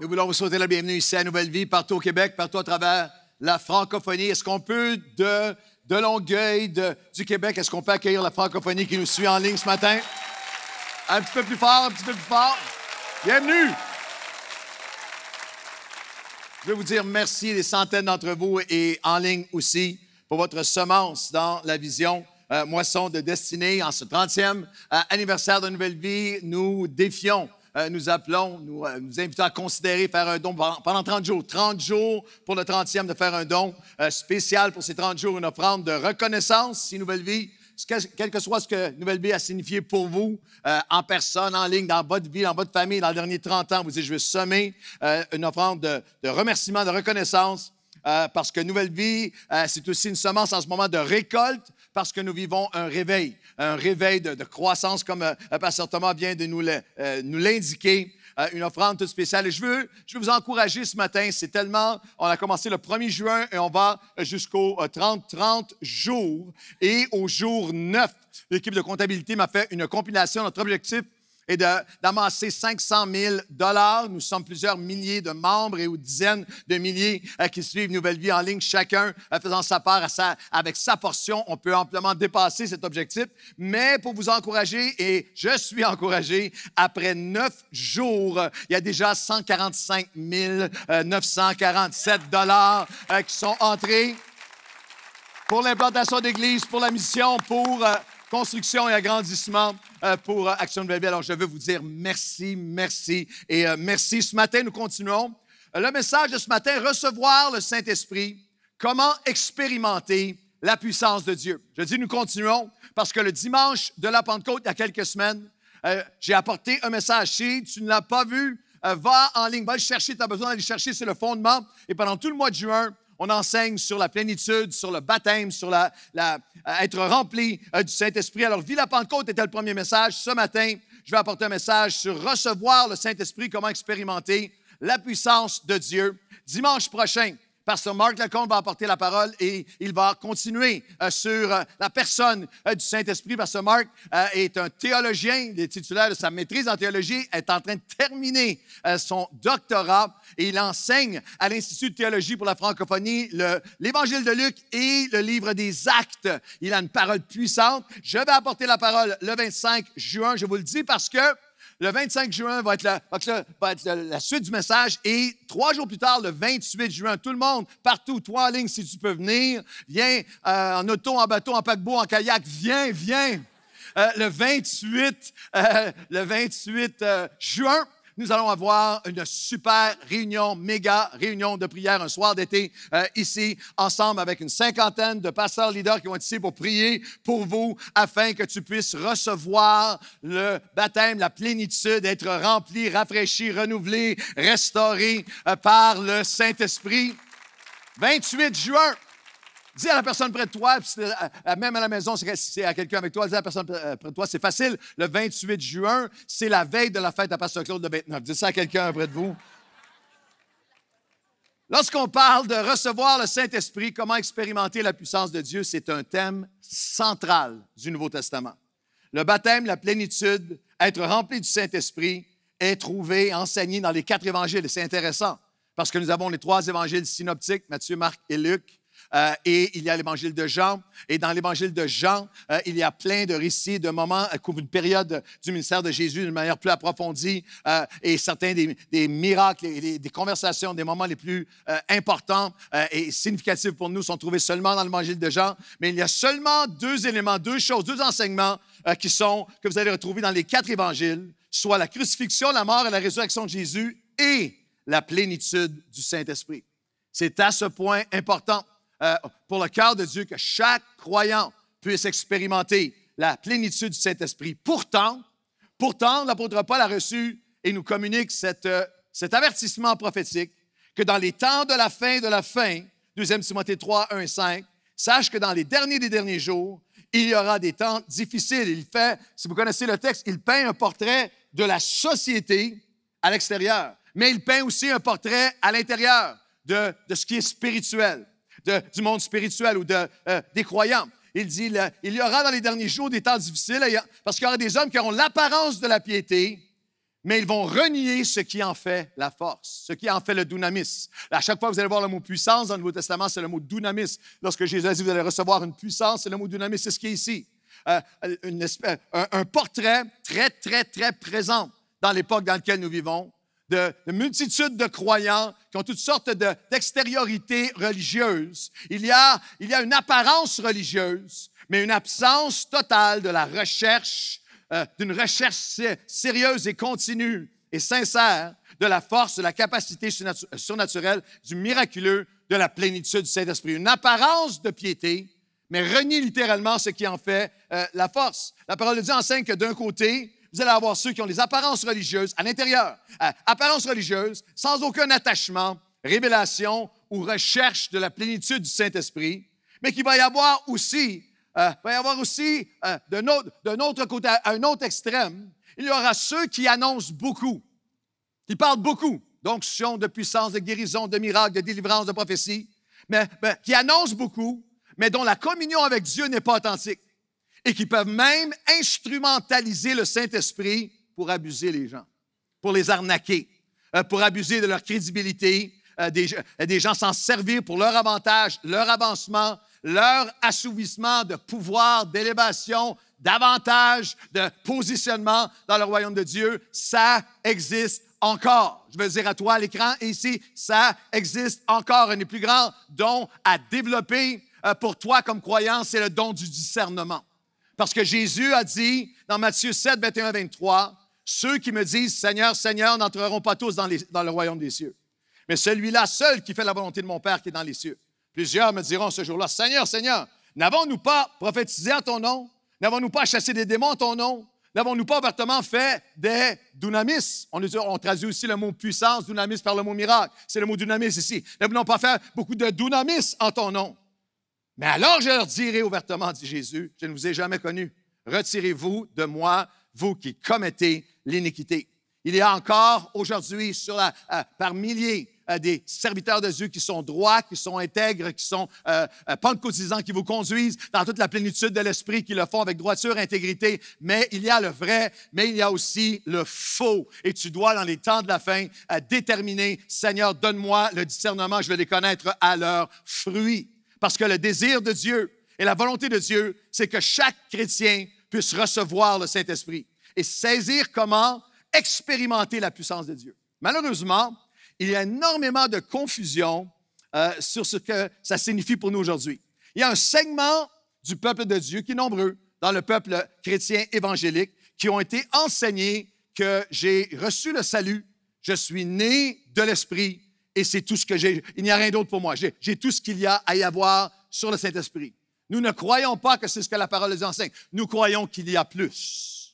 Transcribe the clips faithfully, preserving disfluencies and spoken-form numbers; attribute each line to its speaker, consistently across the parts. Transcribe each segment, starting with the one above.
Speaker 1: Nous voulons vous souhaiter la bienvenue ici à Nouvelle Vie, partout au Québec, partout à travers la francophonie. Est-ce qu'on peut, de, de Longueuil, de, du Québec, est-ce qu'on peut accueillir la francophonie qui nous suit en ligne ce matin? Un petit peu plus fort, un petit peu plus fort. Bienvenue! Je veux vous dire merci, des centaines d'entre vous et en ligne aussi, pour votre semence dans la vision euh, Moisson de Destinée. En ce trentième euh, anniversaire de Nouvelle Vie, nous défions, euh, nous appelons, nous, euh, nous invitons à considérer faire un don pendant trente jours. trente jours pour le trentième de faire un don euh, spécial pour ces trente jours, une offrande de reconnaissance si Nouvelle Vie, quel que soit ce que Nouvelle Vie a signifié pour vous, euh, en personne, en ligne, dans votre vie, dans votre famille, dans les derniers trente ans, vous dites, je veux semer euh, une offrande de, de remerciement, de reconnaissance, euh, parce que Nouvelle Vie, euh, c'est aussi une semence en ce moment de récolte, parce que nous vivons un réveil, un réveil de, de croissance, comme euh, Pasteur Thomas vient de nous, le, euh, nous l'indiquer. Euh, une offrande toute spéciale. Et je veux, je veux vous encourager ce matin. C'est tellement... On a commencé le premier juin et on va jusqu'au euh, trente, trente jours. Et au jour neuf, l'équipe de comptabilité m'a fait une compilation. Notre objectif est de, d'amasser cinq cent mille dollars. Nous sommes plusieurs milliers de membres et aux dizaines de milliers euh, qui suivent Nouvelle Vie en ligne, chacun euh, faisant sa part à sa, avec sa portion. On peut amplement dépasser cet objectif. Mais pour vous encourager, et je suis encouragé, après neuf jours, euh, il y a déjà cent quarante-cinq mille neuf cent quarante-sept dollars euh, qui sont entrés pour l'implantation d'église, pour la mission, pour... Euh, construction et agrandissement euh, pour euh, Action Nouvelle Vie. Alors, je veux vous dire merci, merci et euh, merci. Ce matin, nous continuons. Le message de ce matin, recevoir le Saint-Esprit, comment expérimenter la puissance de Dieu. Je dis nous continuons parce que le dimanche de la Pentecôte, il y a quelques semaines, euh, j'ai apporté un message. Si tu ne l'as pas vu, euh, va en ligne, va le chercher, tu as besoin d'aller le chercher, c'est le fondement. Et pendant tout le mois de juin, on enseigne sur la plénitude, sur le baptême, sur la, la, euh, être rempli euh, du Saint-Esprit. Alors, Vie la Pentecôte était le premier message. Ce matin, je vais apporter un message sur recevoir le Saint-Esprit, comment expérimenter la puissance de Dieu. Dimanche prochain, Pasteur Marc Lecomte va apporter la parole et il va continuer euh, sur euh, la personne euh, du Saint-Esprit. Pasteur Marc euh, est un théologien, il est titulaire de sa maîtrise en théologie, est en train de terminer euh, son doctorat et il enseigne à l'Institut de théologie pour la francophonie le, l'Évangile de Luc et le livre des Actes. Il a une parole puissante. Je vais apporter la parole le vingt-cinq juin, je vous le dis, parce que le vingt-cinq juin va être, la, va être la suite du message et trois jours plus tard, le vingt-huit juin, tout le monde, partout, toi en ligne, si tu peux venir, viens euh, en auto, en bateau, en paquebot, en kayak, viens, viens. Euh, le vingt-huit, euh, le vingt-huit euh, juin, nous allons avoir une super réunion, méga réunion de prière un soir d'été euh, ici, ensemble avec une cinquantaine de pasteurs leaders qui vont être ici pour prier pour vous afin que tu puisses recevoir le baptême, la plénitude, être rempli, rafraîchi, renouvelé, restauré euh, par le Saint-Esprit. vingt-huit juin. Dis à la personne près de toi, même à la maison, si c'est à quelqu'un avec toi, dis à la personne près de toi, c'est facile. Le vingt-huit juin, c'est la veille de la fête à Pasteur Claude le vingt-neuf. Dis ça à quelqu'un près de vous. Lorsqu'on parle de recevoir le Saint-Esprit, comment expérimenter la puissance de Dieu, c'est un thème central du Nouveau Testament. Le baptême, la plénitude, être rempli du Saint-Esprit est trouvé, enseigné dans les quatre évangiles. Et c'est intéressant parce que nous avons les trois évangiles synoptiques, Matthieu, Marc et Luc. Euh, et il y a l'évangile de Jean. Et dans l'évangile de Jean, euh, il y a plein de récits, de moments, euh, couvrent une période du ministère de Jésus d'une manière plus approfondie. Euh, et certains des, des miracles, et des, des conversations, des moments les plus euh, importants euh, et significatifs pour nous sont trouvés seulement dans l'évangile de Jean. Mais il y a seulement deux éléments, deux choses, deux enseignements euh, qui sont, que vous allez retrouver dans les quatre évangiles, soit la crucifixion, la mort et la résurrection de Jésus et la plénitude du Saint-Esprit. C'est à ce point important. Euh, pour le cœur de Dieu, que chaque croyant puisse expérimenter la plénitude du Saint-Esprit. Pourtant, pourtant, l'apôtre Paul a reçu et nous communique cette, euh, cet avertissement prophétique que dans les temps de la fin de la fin, deuxième Timothée trois, un, cinq, sache que dans les derniers des derniers jours, il y aura des temps difficiles. Il fait, si vous connaissez le texte, il peint un portrait de la société à l'extérieur, mais il peint aussi un portrait à l'intérieur de, de ce qui est spirituel. De, du monde spirituel ou de, euh, des croyants. Il dit, le, il y aura dans les derniers jours des temps difficiles parce qu'il y aura des hommes qui auront l'apparence de la piété, mais ils vont renier ce qui en fait la force, ce qui en fait le dunamis. À chaque fois que vous allez voir le mot puissance dans le Nouveau Testament, c'est le mot dunamis. Lorsque Jésus a dit, vous allez recevoir une puissance, c'est le mot dunamis, c'est ce qui est ici. Euh, une espèce, un, un portrait très, très, très présent dans l'époque dans laquelle nous vivons, de, de multitudes de croyants qui ont toutes sortes de, d'extériorités religieuses. Il y a, il y a une apparence religieuse, mais une absence totale de la recherche, euh, d'une recherche sérieuse et continue et sincère de la force, de la capacité surnaturelle, du miraculeux, de la plénitude du Saint-Esprit. Une apparence de piété, mais renie littéralement ce qui en fait euh, la force. La parole de Dieu enseigne que d'un côté, vous allez avoir ceux qui ont des apparences religieuses à l'intérieur, euh, apparences religieuses sans aucun attachement, révélation ou recherche de la plénitude du Saint-Esprit, mais qu'il va y avoir aussi, euh, va y avoir aussi euh, d'un autre, d'un autre côté, à un autre extrême, il y aura ceux qui annoncent beaucoup, qui parlent beaucoup d'onction, de puissance, de guérison, de miracles, de délivrance, de prophétie, mais, mais qui annoncent beaucoup, mais dont la communion avec Dieu n'est pas authentique et qui peuvent même instrumentaliser le Saint-Esprit pour abuser les gens, pour les arnaquer, euh, pour abuser de leur crédibilité, euh, des, euh, des gens s'en servir pour leur avantage, leur avancement, leur assouvissement de pouvoir, d'élévation, d'avantage, de positionnement dans le royaume de Dieu. Ça existe encore. Je veux dire à toi à l'écran et ici, ça existe encore. Un des plus grands dons à développer euh, pour toi comme croyant, c'est le don du discernement. Parce que Jésus a dit dans Matthieu sept, vingt et un à vingt-trois, « Ceux qui me disent « Seigneur, Seigneur » n'entreront pas tous dans, les, dans le royaume des cieux. Mais celui-là seul qui fait la volonté de mon Père qui est dans les cieux. » Plusieurs me diront ce jour-là, « Seigneur, Seigneur, n'avons-nous pas prophétisé en ton nom? N'avons-nous pas chassé des démons en ton nom? N'avons-nous pas ouvertement fait des dunamis? » On, on traduit aussi le mot puissance, dunamis, par le mot miracle. C'est le mot dunamis ici. « N'avons-nous pas fait beaucoup de dunamis en ton nom? » Mais alors je leur dirai ouvertement, dit Jésus, « Je ne vous ai jamais connu. Retirez-vous de moi, vous qui commettez l'iniquité. » Il y a encore aujourd'hui sur la, euh, par milliers euh, des serviteurs de Dieu qui sont droits, qui sont intègres, qui sont euh, euh, pentecôtisants, qui vous conduisent dans toute la plénitude de l'esprit, qui le font avec droiture et intégrité. Mais il y a le vrai, mais il y a aussi le faux. Et tu dois, dans les temps de la fin, euh, déterminer, « Seigneur, donne-moi le discernement, je vais les connaître à leurs fruits. » Parce que le désir de Dieu et la volonté de Dieu, c'est que chaque chrétien puisse recevoir le Saint-Esprit et saisir comment expérimenter la puissance de Dieu. Malheureusement, il y a énormément de confusion euh, sur ce que ça signifie pour nous aujourd'hui. Il y a un segment du peuple de Dieu qui est nombreux dans le peuple chrétien évangélique qui ont été enseignés que j'ai reçu le salut, je suis né de l'Esprit et c'est tout ce que j'ai. Il n'y a rien d'autre pour moi. J'ai, j'ai tout ce qu'il y a à y avoir sur le Saint-Esprit. Nous ne croyons pas que c'est ce que la parole nous enseigne. Nous croyons qu'il y a plus.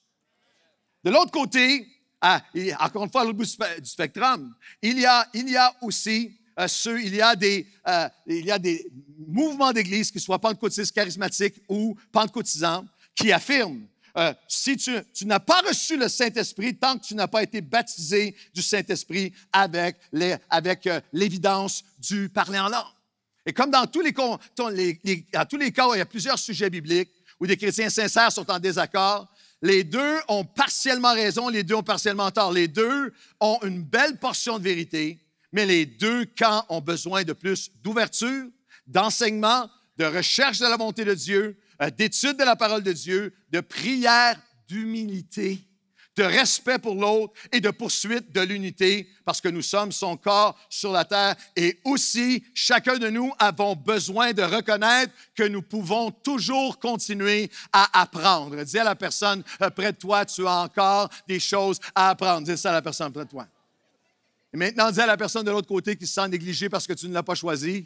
Speaker 1: De l'autre côté, ah, il, encore une fois, à l'autre bout du spectrum, il y a, il y a aussi euh, ceux, il y a des, euh, il y a des mouvements d'Église, qu'ils soient pentecôtistes, charismatiques ou pentecôtisants, qui affirment euh, si tu, tu n'as pas reçu le Saint-Esprit, tant que tu n'as pas été baptisé du Saint-Esprit avec, les, avec euh, l'évidence du parler en langue. Et comme dans tous les, les, les, dans tous les cas où il y a plusieurs sujets bibliques, où des chrétiens sincères sont en désaccord, les deux ont partiellement raison, les deux ont partiellement tort. Les deux ont une belle portion de vérité, mais les deux camps ont besoin de plus d'ouverture, d'enseignement, de recherche de la volonté de Dieu, d'étude de la parole de Dieu, de prière, d'humilité, de respect pour l'autre et de poursuite de l'unité, parce que nous sommes son corps sur la terre. Et aussi, chacun de nous avons besoin de reconnaître que nous pouvons toujours continuer à apprendre. Dis à la personne près de toi, tu as encore des choses à apprendre. Dis ça à la personne près de toi. Et maintenant, dis à la personne de l'autre côté qui se sent négligée parce que tu ne l'as pas choisi.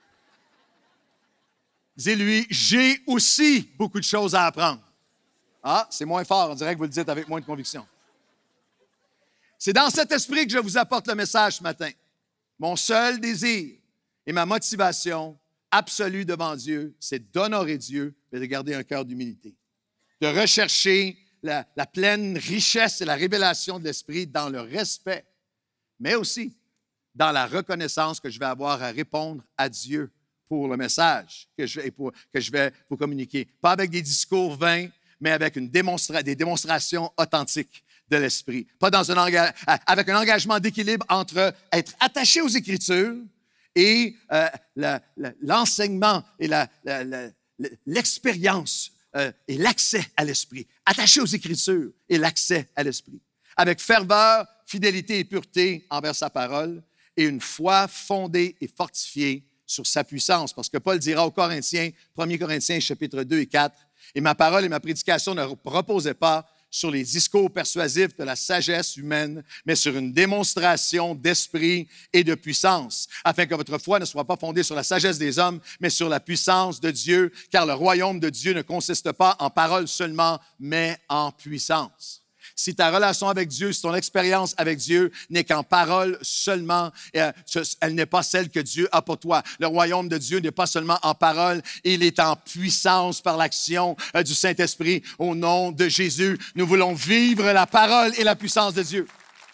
Speaker 1: Dis-lui, j'ai aussi beaucoup de choses à apprendre. Ah, c'est moins fort, on dirait que vous le dites avec moins de conviction. C'est dans cet esprit que je vous apporte le message ce matin. Mon seul désir et ma motivation absolue devant Dieu, c'est d'honorer Dieu et de garder un cœur d'humilité. De rechercher la, la pleine richesse et la révélation de l'esprit dans le respect, mais aussi dans la reconnaissance que je vais avoir à répondre à Dieu pour le message que je, pour, que je vais vous communiquer. Pas avec des discours vains, mais avec une démonstra- des démonstrations authentiques de l'Esprit. Pas dans un enga- avec un engagement d'équilibre entre être attaché aux Écritures et euh, la, la, l'enseignement et la, la, la, l'expérience euh, et l'accès à l'Esprit. Attaché aux Écritures et l'accès à l'Esprit. Avec ferveur, fidélité et pureté envers sa parole et une foi fondée et fortifiée sur sa puissance. Parce que Paul dira aux Corinthiens, premier Corinthiens, chapitre deux et quatre, « Et ma parole et ma prédication ne reposaient pas sur les discours persuasifs de la sagesse humaine, mais sur une démonstration d'esprit et de puissance, afin que votre foi ne soit pas fondée sur la sagesse des hommes, mais sur la puissance de Dieu, car le royaume de Dieu ne consiste pas en paroles seulement, mais en puissance. » Si ta relation avec Dieu, si ton expérience avec Dieu n'est qu'en parole seulement, elle n'est pas celle que Dieu a pour toi. Le royaume de Dieu n'est pas seulement en parole, il est en puissance par l'action du Saint-Esprit. Au nom de Jésus, nous voulons vivre la parole et la puissance de Dieu.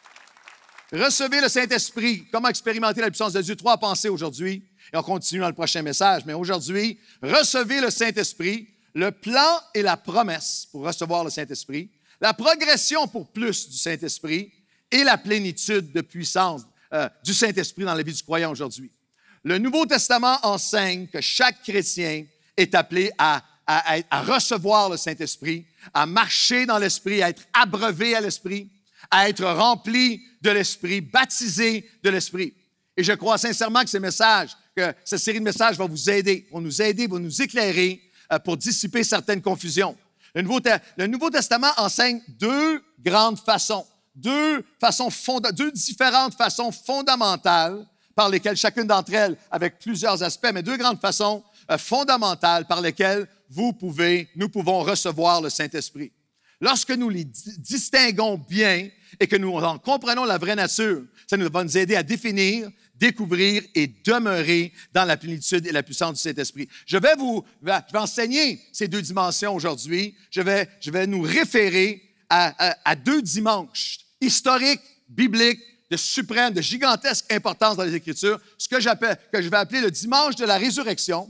Speaker 1: Recevez le Saint-Esprit. Comment expérimenter la puissance de Dieu? Trois pensées aujourd'hui, et on continue dans le prochain message. Mais aujourd'hui, recevez le Saint-Esprit, le plan et la promesse pour recevoir le Saint-Esprit, la progression pour plus du Saint-Esprit et la plénitude de puissance euh, du Saint-Esprit dans la vie du croyant aujourd'hui. Le Nouveau Testament enseigne que chaque chrétien est appelé à, à, à recevoir le Saint-Esprit, à marcher dans l'Esprit, à être abreuvé à l'Esprit, à être rempli de l'Esprit, baptisé de l'Esprit. Et je crois sincèrement que ces messages, que cette série de messages va vous aider, vont nous aider, vont nous éclairer euh, pour dissiper certaines confusions. Le Nouveau, le Nouveau Testament enseigne deux grandes façons, deux, façons fonda, deux différentes façons fondamentales par lesquelles, chacune d'entre elles avec plusieurs aspects, mais deux grandes façons euh, fondamentales par lesquelles vous pouvez, nous pouvons recevoir le Saint-Esprit. Lorsque nous les di- distinguons bien et que nous en comprenons la vraie nature, ça nous va nous aider à définir, découvrir et demeurer dans la plénitude et la puissance du Saint-Esprit. Je vais vous, je vais enseigner ces deux dimensions aujourd'hui. Je vais, je vais nous référer à, à, à deux dimanches historiques, bibliques, de suprême, de gigantesque importance dans les Écritures, ce que j'appelle, que je vais appeler le dimanche de la résurrection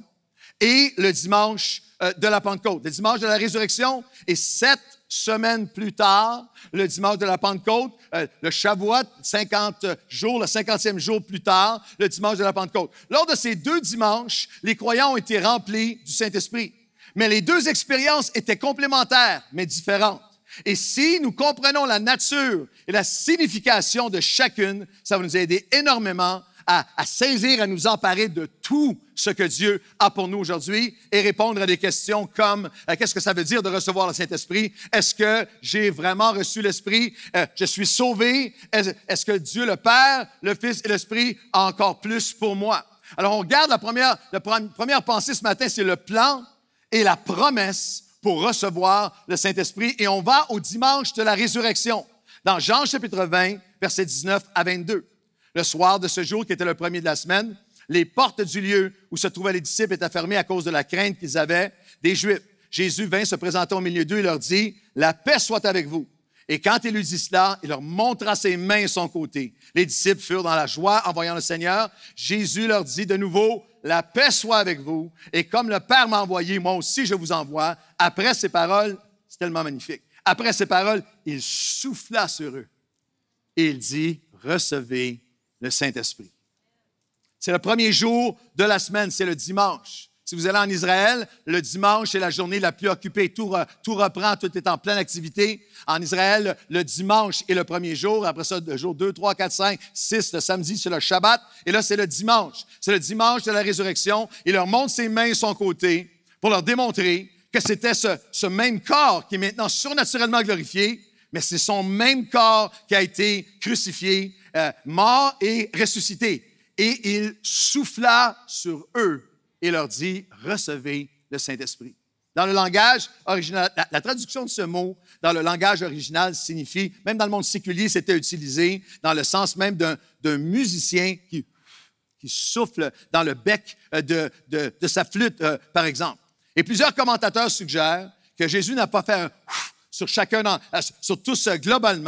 Speaker 1: et le dimanche euh, de la Pentecôte. Le dimanche de la résurrection est sept semaines plus tard, le dimanche de la Pentecôte, euh, le Shavuot, cinquante jours, le cinquantième jour plus tard, le dimanche de la Pentecôte. Lors de ces deux dimanches, les croyants ont été remplis du Saint-Esprit. Mais les deux expériences étaient complémentaires, mais différentes. Et si nous comprenons la nature et la signification de chacune, ça va nous aider énormément à, à saisir, à nous emparer de tout ce que Dieu a pour nous aujourd'hui et répondre à des questions comme euh, qu'est-ce que ça veut dire de recevoir le Saint-Esprit? Est-ce que j'ai vraiment reçu l'Esprit? Euh, je suis sauvé? Est-ce, est-ce que Dieu le Père, le Fils et l'Esprit a encore plus pour moi? Alors, on regarde la première, la première pensée ce matin, c'est le plan et la promesse pour recevoir le Saint-Esprit. Et on va au dimanche de la résurrection, dans Jean chapitre vingt, versets dix-neuf à vingt-deux. Le soir de ce jour, qui était le premier de la semaine, les portes du lieu où se trouvaient les disciples étaient fermées à cause de la crainte qu'ils avaient des Juifs. Jésus vint se présenter au milieu d'eux et leur dit, « La paix soit avec vous. » Et quand il eut dit cela, il leur montra ses mains et son côté. Les disciples furent dans la joie en voyant le Seigneur. Jésus leur dit de nouveau, « La paix soit avec vous. Et comme le Père m'a envoyé, moi aussi je vous envoie. » Après ces paroles, c'est tellement magnifique. Après ces paroles, il souffla sur eux et il dit, « Recevez le Saint-Esprit. » C'est le premier jour de la semaine, c'est le dimanche. Si vous allez en Israël, le dimanche est la journée la plus occupée. Tout, re, tout reprend, tout est en pleine activité. En Israël, le dimanche est le premier jour. Après ça, le jour deux, trois, quatre, cinq, six, le samedi, c'est le Shabbat. Et là, c'est le dimanche. C'est le dimanche de la résurrection. Il leur montre ses mains et son côté pour leur démontrer que c'était ce, ce même corps qui est maintenant surnaturellement glorifié, mais c'est son même corps qui a été crucifié, euh, mort et ressuscité. Et il souffla sur eux et leur dit, « Recevez le Saint-Esprit. » Dans le langage original, la, la traduction de ce mot dans le langage original signifie, même dans le monde séculier, c'était utilisé dans le sens même d'un, d'un musicien qui, qui souffle dans le bec de, de, de sa flûte, euh, par exemple. Et plusieurs commentateurs suggèrent que Jésus n'a pas fait un sur chacun, sur tous globalement,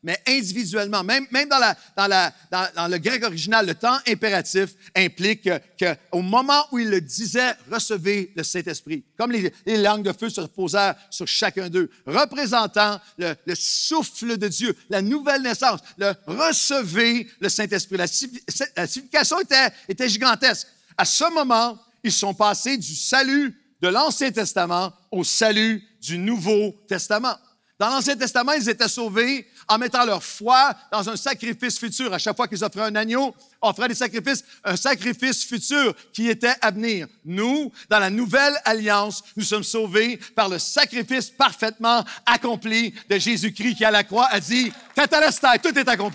Speaker 1: mais individuellement. Même, même dans, la, dans, la, dans, dans le grec original, le temps impératif implique qu'au moment où il le disait, recevez le Saint-Esprit. Comme les, les langues de feu se reposèrent sur chacun d'eux, représentant le, le souffle de Dieu, la nouvelle naissance, le recevez le Saint-Esprit. La, la signification était, était gigantesque. À ce moment, ils sont passés du salut de l'Ancien Testament au salut du Nouveau Testament. Dans l'Ancien Testament, ils étaient sauvés en mettant leur foi dans un sacrifice futur. À chaque fois qu'ils offraient un agneau, on offrait des sacrifices, un sacrifice futur qui était à venir. Nous, dans la nouvelle alliance, nous sommes sauvés par le sacrifice parfaitement accompli de Jésus-Christ qui, à la croix, a dit « Tetelestai, tout est accompli ».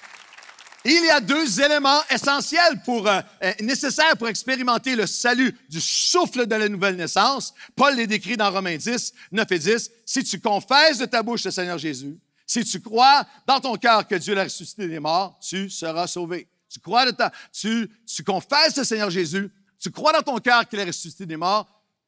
Speaker 1: Il y a deux éléments essentiels pour, euh, nécessaires pour expérimenter le salut du souffle de la nouvelle naissance. Paul les décrit dans Romains dix, neuf et dix. « Si tu confesses de ta bouche le Seigneur Jésus, si tu crois dans ton cœur que Dieu l'a ressuscité des morts, tu seras sauvé. » Tu crois de ta, tu, tu confesses le Seigneur Jésus, tu crois dans ton cœur qu'il est ressuscité des morts,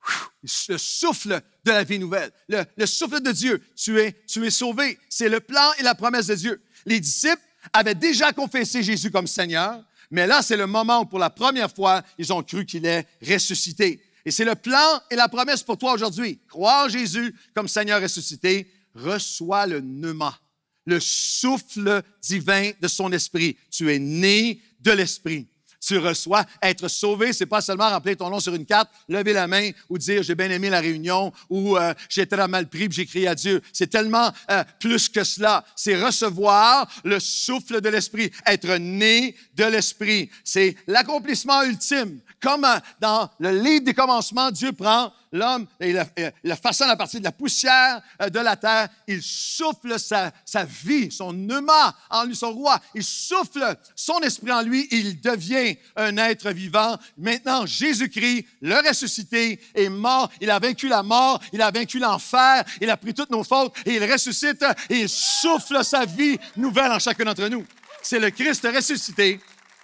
Speaker 1: le souffle de la vie nouvelle, le, le souffle de Dieu, tu es, tu es sauvé. C'est le plan et la promesse de Dieu. Les disciples avaient déjà confessé Jésus comme Seigneur, mais là, c'est le moment où, pour la première fois, ils ont cru qu'il est ressuscité. Et c'est le plan et la promesse pour toi aujourd'hui. Crois en Jésus comme Seigneur ressuscité, reçois le pneuma, le souffle divin de son esprit. Tu es né de l'esprit. Tu reçois. Être sauvé, c'est pas seulement remplir ton nom sur une carte, lever la main ou dire « j'ai bien aimé la réunion » ou euh, « j'ai très mal pris et j'ai crié à Dieu ». C'est tellement euh, plus que cela. C'est recevoir le souffle de l'Esprit, être né de l'Esprit. C'est l'accomplissement ultime. Comme euh, dans le livre des commencements, Dieu prend l'homme et le, le façonne à partir de la poussière euh, de la terre. Il souffle sa, sa vie, son pneuma en lui, son roi. Il souffle son esprit en lui et il devient un être vivant. Maintenant, Jésus-Christ, le ressuscité, est mort. Il a vaincu la mort, il a vaincu l'enfer, il a pris toutes nos fautes et il ressuscite et il souffle sa vie nouvelle en chacun d'entre nous. C'est le Christ ressuscité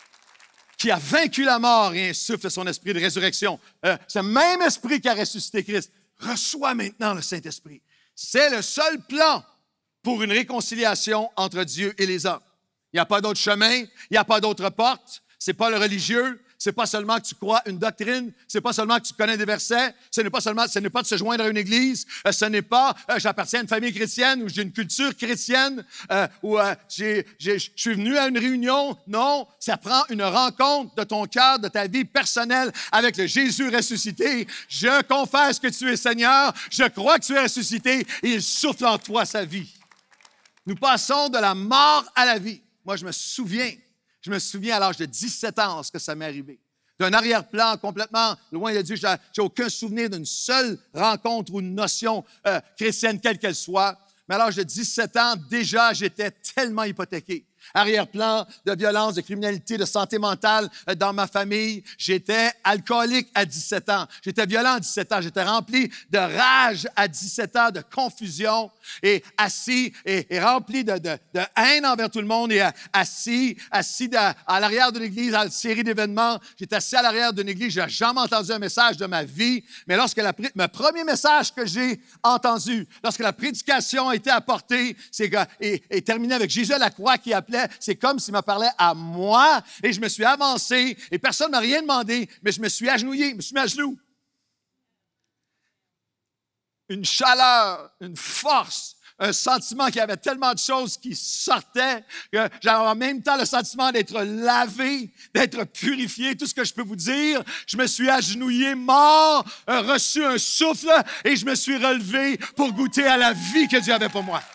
Speaker 1: qui a vaincu la mort et insuffle son esprit de résurrection. Euh, ce même esprit qui a ressuscité Christ reçoit maintenant le Saint-Esprit. C'est le seul plan pour une réconciliation entre Dieu et les hommes. Il n'y a pas d'autre chemin, il n'y a pas d'autre porte. C'est pas le religieux, c'est pas seulement que tu crois une doctrine, c'est pas seulement que tu connais des versets, ce n'est pas seulement, ce n'est pas de se joindre à une église, euh, ce n'est pas euh, j'appartiens à une famille chrétienne ou j'ai une culture chrétienne euh, ou euh, j'ai, j'ai, je suis venu à une réunion. Non, ça prend une rencontre de ton cœur, de ta vie personnelle avec le Jésus ressuscité. Je confesse que tu es Seigneur, je crois que tu es ressuscité et il souffle en toi sa vie. Nous passons de la mort à la vie. Moi, je me souviens Je me souviens à l'âge de dix-sept ans lorsque ça m'est arrivé. D'un arrière-plan complètement loin de Dieu, je n'ai aucun souvenir d'une seule rencontre ou une notion euh, chrétienne, quelle qu'elle soit. Mais à l'âge de dix-sept ans, déjà, j'étais tellement hypothéqué. Arrière-plan de violence, de criminalité, de santé mentale euh, dans ma famille. J'étais alcoolique à dix-sept ans. J'étais violent à dix-sept ans. J'étais rempli de rage à dix-sept ans, de confusion et assis et, et rempli de, de, de haine envers tout le monde et assis, assis de, à l'arrière de l'église à une série d'événements. J'étais assis à l'arrière d'une église. Je n'ai jamais entendu un message de ma vie. Mais lorsque la, le premier message que j'ai entendu, lorsque la prédication a été apportée, c'est que, et, et terminé avec Jésus à la croix qui appelait, c'est comme s'il me parlait à moi et je me suis avancé et personne ne m'a rien demandé, mais je me suis agenouillé, je me suis mis à genoux. Une chaleur, une force, un sentiment qu'il y avait tellement de choses qui sortaient que j'avais en même temps le sentiment d'être lavé, d'être purifié, tout ce que je peux vous dire. Je me suis agenouillé, mort, reçu un souffle et je me suis relevé pour goûter à la vie que Dieu avait pour moi.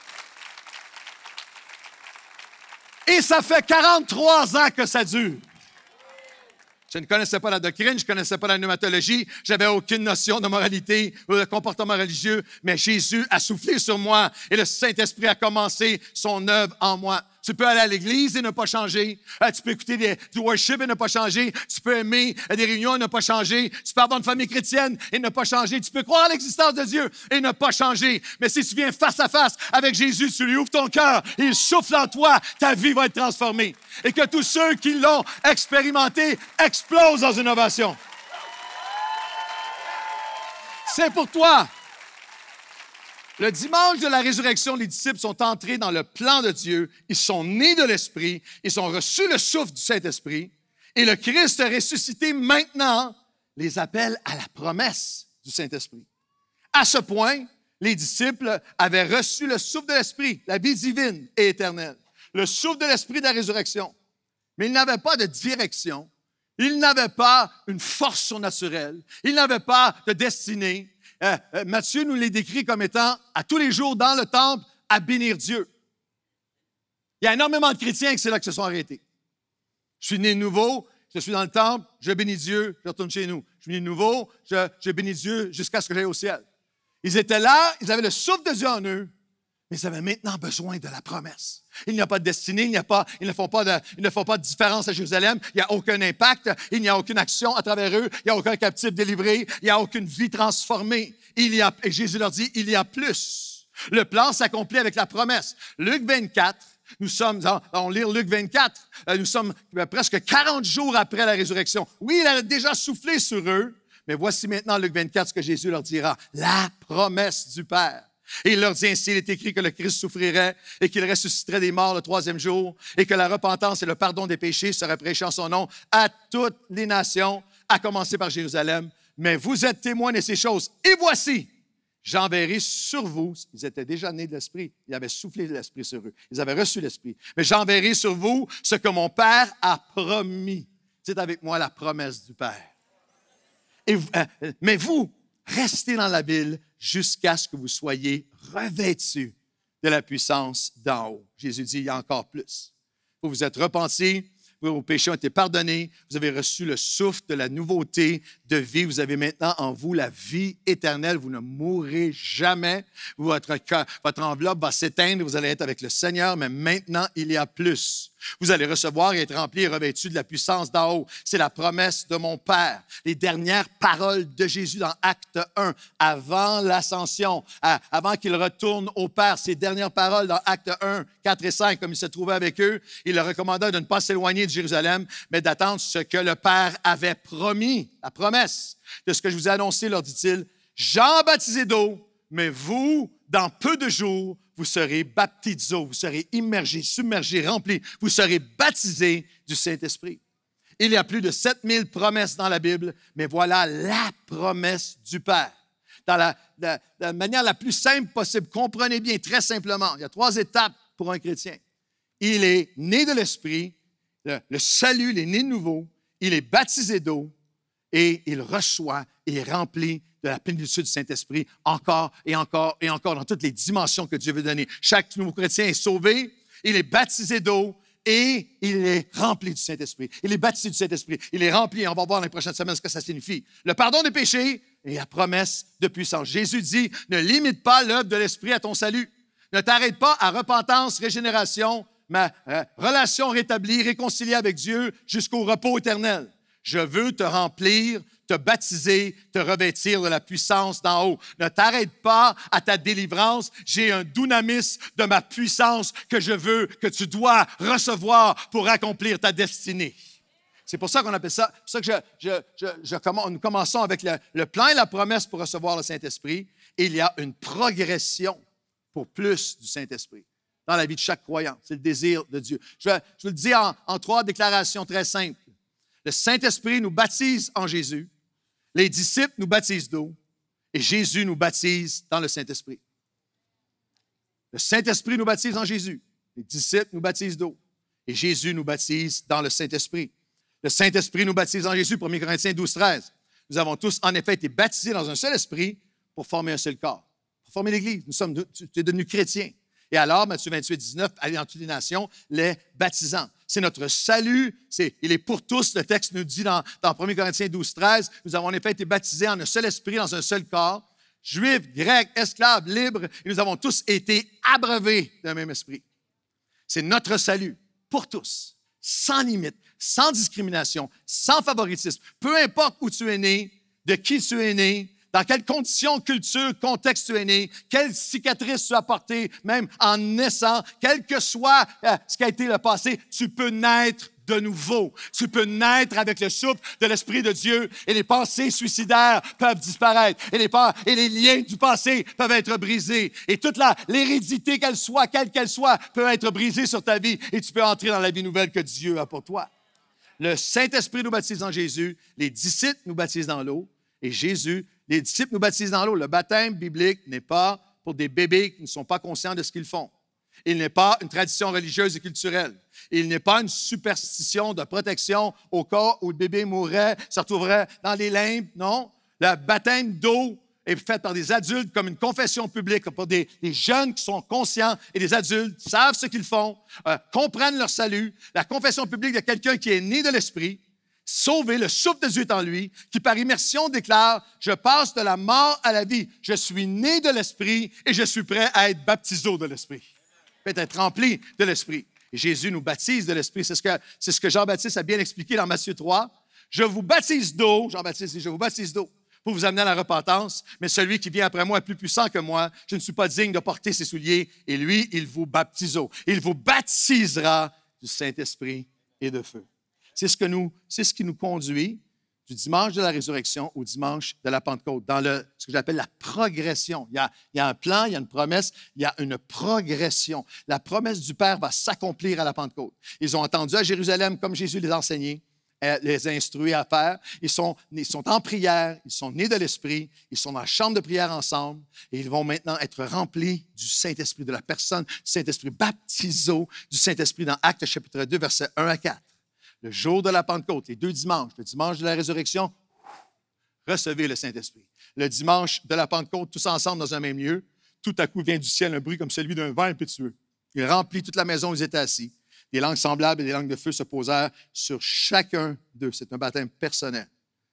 Speaker 1: Et ça fait quarante-trois ans que ça dure. Je ne connaissais pas la doctrine, je ne connaissais pas la pneumatologie, je n'avais aucune notion de moralité ou de comportement religieux, mais Jésus a soufflé sur moi et le Saint-Esprit a commencé son œuvre en moi. Tu peux aller à l'église et ne pas changer. Tu peux écouter des, du worship et ne pas changer. Tu peux aimer des réunions et ne pas changer. Tu peux avoir une famille chrétienne et ne pas changer. Tu peux croire à l'existence de Dieu et ne pas changer. Mais si tu viens face à face avec Jésus, tu lui ouvres ton cœur, il souffle en toi, ta vie va être transformée. Et que tous ceux qui l'ont expérimenté explosent dans une ovation. C'est pour toi. Le dimanche de la résurrection, les disciples sont entrés dans le plan de Dieu. Ils sont nés de l'Esprit. Ils ont reçu le souffle du Saint-Esprit. Et le Christ ressuscité maintenant les appelle à la promesse du Saint-Esprit. À ce point, les disciples avaient reçu le souffle de l'Esprit, la vie divine et éternelle, le souffle de l'Esprit de la résurrection. Mais ils n'avaient pas de direction, ils n'avaient pas une force surnaturelle, ils n'avaient pas de destinée. Euh, euh, Matthieu nous les décrit comme étant, à tous les jours dans le temple, à bénir Dieu. Il y a énormément de chrétiens qui c'est là qui se sont arrêtés. Je suis né de nouveau, je suis dans le temple, je bénis Dieu, je retourne chez nous. Je suis né de nouveau, je, je bénis Dieu jusqu'à ce que j'aille au ciel. Ils étaient là, ils avaient le souffle de Dieu en eux, mais ils avaient maintenant besoin de la promesse. Il n'y a pas de destinée, il n'y a pas, ils, ne font pas de, ils ne font pas de différence à Jérusalem, il n'y a aucun impact, il n'y a aucune action à travers eux, il n'y a aucun captif délivré, il n'y a aucune vie transformée. Il y a, et Jésus leur dit, il y a plus. Le plan s'accomplit avec la promesse. Luc vingt-quatre, nous sommes, on lit Luc vingt-quatre, nous sommes presque quarante jours après la résurrection. Oui, il a déjà soufflé sur eux, mais voici maintenant Luc vingt-quatre ce que Jésus leur dira, la promesse du Père. Et il leur dit ainsi, il est écrit que le Christ souffrirait et qu'il ressusciterait des morts le troisième jour et que la repentance et le pardon des péchés seraient prêchés en son nom à toutes les nations, à commencer par Jérusalem. Mais vous êtes témoins de ces choses. Et voici, j'enverrai sur vous, ils étaient déjà nés de l'Esprit, il avait soufflé de l'Esprit sur eux, ils avaient reçu l'Esprit, mais j'enverrai sur vous ce que mon Père a promis. C'est avec moi la promesse du Père. Et, euh, mais vous, restez dans la ville jusqu'à ce que vous soyez revêtus de la puissance d'en haut. Jésus dit, il y a encore plus. Vous vous êtes repentis, vos péchés ont été pardonnés, vous avez reçu le souffle de la nouveauté de vie. Vous avez maintenant en vous la vie éternelle. Vous ne mourrez jamais. Votre, votre enveloppe va s'éteindre. Vous allez être avec le Seigneur, mais maintenant, il y a plus. Vous allez recevoir et être remplis et revêtus de la puissance d'en haut. C'est la promesse de mon Père. Les dernières paroles de Jésus dans Acte un, avant l'ascension, avant qu'il retourne au Père. Ces dernières paroles dans Acte un, quatre et cinq, comme il se trouvait avec eux, il leur recommanda de ne pas s'éloigner de Jérusalem, mais d'attendre ce que le Père avait promis, la promesse de ce que je vous ai annoncé, leur dit-il. Jean baptisé d'eau, mais vous, dans peu de jours, vous serez baptisés, vous serez immergés, submergés, remplis, vous serez baptisés du Saint-Esprit. Il y a plus de sept mille promesses dans la Bible, mais voilà la promesse du Père. Dans la, la, la manière la plus simple possible, comprenez bien, très simplement, il y a trois étapes pour un chrétien. Il est né de l'Esprit, le, le salut, il est né de nouveau, il est baptisé d'eau et il reçoit et est rempli de la plénitude du Saint-Esprit encore et encore et encore dans toutes les dimensions que Dieu veut donner. Chaque nouveau chrétien est sauvé, il est baptisé d'eau et il est rempli du Saint-Esprit. Il est baptisé du Saint-Esprit. Il est rempli, on va voir dans les prochaines semaines ce que ça signifie. Le pardon des péchés et la promesse de puissance. Jésus dit, ne limite pas l'œuvre de l'Esprit à ton salut. Ne t'arrête pas à repentance, régénération, ma euh, relation rétablie, réconciliée avec Dieu jusqu'au repos éternel. Je veux te remplir, te baptiser, te revêtir de la puissance d'en haut. Ne t'arrête pas à ta délivrance. J'ai un dunamis de ma puissance que je veux, que tu dois recevoir pour accomplir ta destinée. C'est pour ça qu'on appelle ça, c'est pour ça que je, je, je, je commence, nous commençons avec le, le plan et la promesse pour recevoir le Saint-Esprit. Et il y a une progression pour plus du Saint-Esprit dans la vie de chaque croyant. C'est le désir de Dieu. Je vais, je vais le dire en, en trois déclarations très simples. Le Saint-Esprit nous baptise en Jésus. Les disciples nous baptisent d'eau et Jésus nous baptise dans le Saint-Esprit. Le Saint-Esprit nous baptise en Jésus. Les disciples nous baptisent d'eau et Jésus nous baptise dans le Saint-Esprit. Le Saint-Esprit nous baptise en Jésus, premier Corinthiens douze, treize. Nous avons tous, en effet, été baptisés dans un seul esprit pour former un seul corps, pour former l'Église. Nous sommes, tu es devenu chrétien. Et alors, Matthieu vingt-huit, dix-neuf, allez dans toutes les nations, les baptisants. C'est notre salut, c'est, il est pour tous. Le texte nous dit dans, dans premier Corinthiens douze, treize, nous avons en effet été baptisés en un seul esprit, dans un seul corps, juifs, grecs, esclaves, libres, et nous avons tous été abreuvés d'un même esprit. C'est notre salut pour tous, sans limite, sans discrimination, sans favoritisme. Peu importe où tu es né, de qui tu es né, dans quelles conditions, culture, contexte tu es né, quelle cicatrice tu as portée, même en naissant, quel que soit euh, ce qui a été le passé, tu peux naître de nouveau. Tu peux naître avec le souffle de l'Esprit de Dieu et les pensées suicidaires peuvent disparaître et les, pas, et les liens du passé peuvent être brisés et toute la, l'hérédité qu'elle soit, quelle qu'elle soit, peut être brisée sur ta vie et tu peux entrer dans la vie nouvelle que Dieu a pour toi. Le Saint-Esprit nous baptise en Jésus, les disciples nous baptisent dans l'eau et Jésus, les disciples nous baptisent dans l'eau. Le baptême biblique n'est pas pour des bébés qui ne sont pas conscients de ce qu'ils font. Il n'est pas une tradition religieuse et culturelle. Il n'est pas une superstition de protection au cas où le bébé mourrait, se retrouverait dans les limbes. Non. Le baptême d'eau est fait par des adultes comme une confession publique, pour des, des jeunes qui sont conscients et des adultes savent ce qu'ils font, euh, comprennent leur salut. La confession publique de quelqu'un qui est né de l'Esprit, sauvé, le souffle de Dieu est en lui, qui par immersion déclare « Je passe de la mort à la vie. Je suis né de l'Esprit et je suis prêt à être baptisé de l'Esprit. » Peut-être rempli de l'Esprit. Et Jésus nous baptise de l'Esprit. C'est ce que, c'est ce que Jean-Baptiste a bien expliqué dans Matthieu trois. Je vous baptise d'eau, Jean-Baptiste dit, je vous baptise d'eau pour vous amener à la repentance, mais celui qui vient après moi est plus puissant que moi. Je ne suis pas digne de porter ses souliers. Et lui, il vous baptise. Il vous baptisera du Saint-Esprit et de feu. C'est ce, que nous, c'est ce qui nous conduit du dimanche de la résurrection au dimanche de la Pentecôte, dans le, ce que j'appelle la progression. Il y, a, il y a un plan, il y a une promesse, il y a une progression. La promesse du Père va s'accomplir à la Pentecôte. Ils ont entendu à Jérusalem, comme Jésus les a enseignés, les a instruits à faire. Ils sont, ils sont en prière, ils sont nés de l'Esprit, ils sont dans la chambre de prière ensemble et ils vont maintenant être remplis du Saint-Esprit, de la personne du Saint-Esprit, baptisés du Saint-Esprit dans Actes chapitre deux, versets un à quatre. Le jour de la Pentecôte, les deux dimanches, le dimanche de la résurrection, recevez le Saint-Esprit. Le dimanche de la Pentecôte, tous ensemble dans un même lieu, tout à coup vient du ciel un bruit comme celui d'un vent impétueux. Il remplit toute la maison où ils étaient assis. Des langues semblables et des langues de feu se posèrent sur chacun d'eux. C'est un baptême personnel.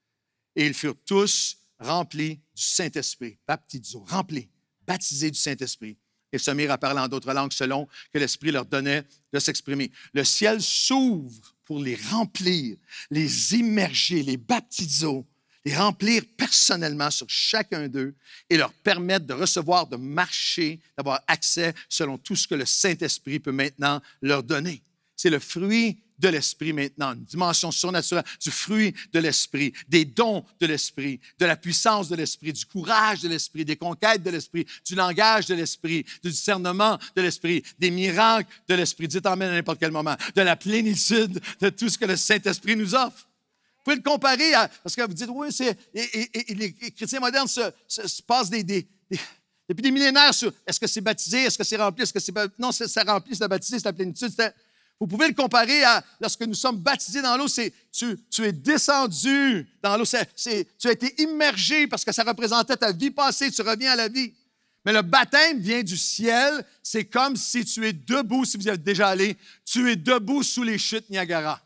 Speaker 1: Et ils furent tous remplis du Saint-Esprit, baptisés, remplis, baptisés du Saint-Esprit. Et se mirent à parler en d'autres langues selon que l'Esprit leur donnait de s'exprimer. Le ciel s'ouvre pour les remplir, les immerger, les baptiser, les remplir personnellement sur chacun d'eux et leur permettre de recevoir, de marcher, d'avoir accès selon tout ce que le Saint-Esprit peut maintenant leur donner. C'est le fruit de l'Esprit maintenant, une dimension surnaturelle du fruit de l'Esprit, des dons de l'Esprit, de la puissance de l'Esprit, du courage de l'Esprit, des conquêtes de l'Esprit, du langage de l'Esprit, du discernement de l'Esprit, des miracles de l'Esprit. Dites amen à n'importe quel moment, de la plénitude de tout ce que le Saint-Esprit nous offre. Vous pouvez le comparer à, parce que vous dites, oui, c'est, et, et, et les chrétiens modernes se, se, se passent des, des, des, depuis des millénaires sur est-ce que c'est baptisé, est-ce que c'est rempli, est-ce que c'est, non, c'est, c'est rempli, c'est baptisé, c'est la plénitude, c'est. Vous pouvez le comparer à lorsque nous sommes baptisés dans l'eau, c'est tu, tu es descendu dans l'eau, c'est, c'est, tu as été immergé parce que ça représentait ta vie passée, tu reviens à la vie. Mais le baptême vient du ciel, c'est comme si tu es debout, si vous y êtes déjà allé, tu es debout sous les chutes Niagara.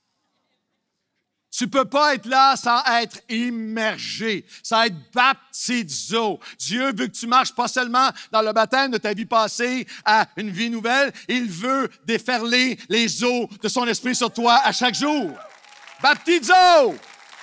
Speaker 1: Tu ne peux pas être là sans être immergé, sans être baptisé. Dieu veut que tu marches pas seulement dans le baptême de ta vie passée à une vie nouvelle, il veut déferler les eaux de son esprit sur toi à chaque jour. Baptizo!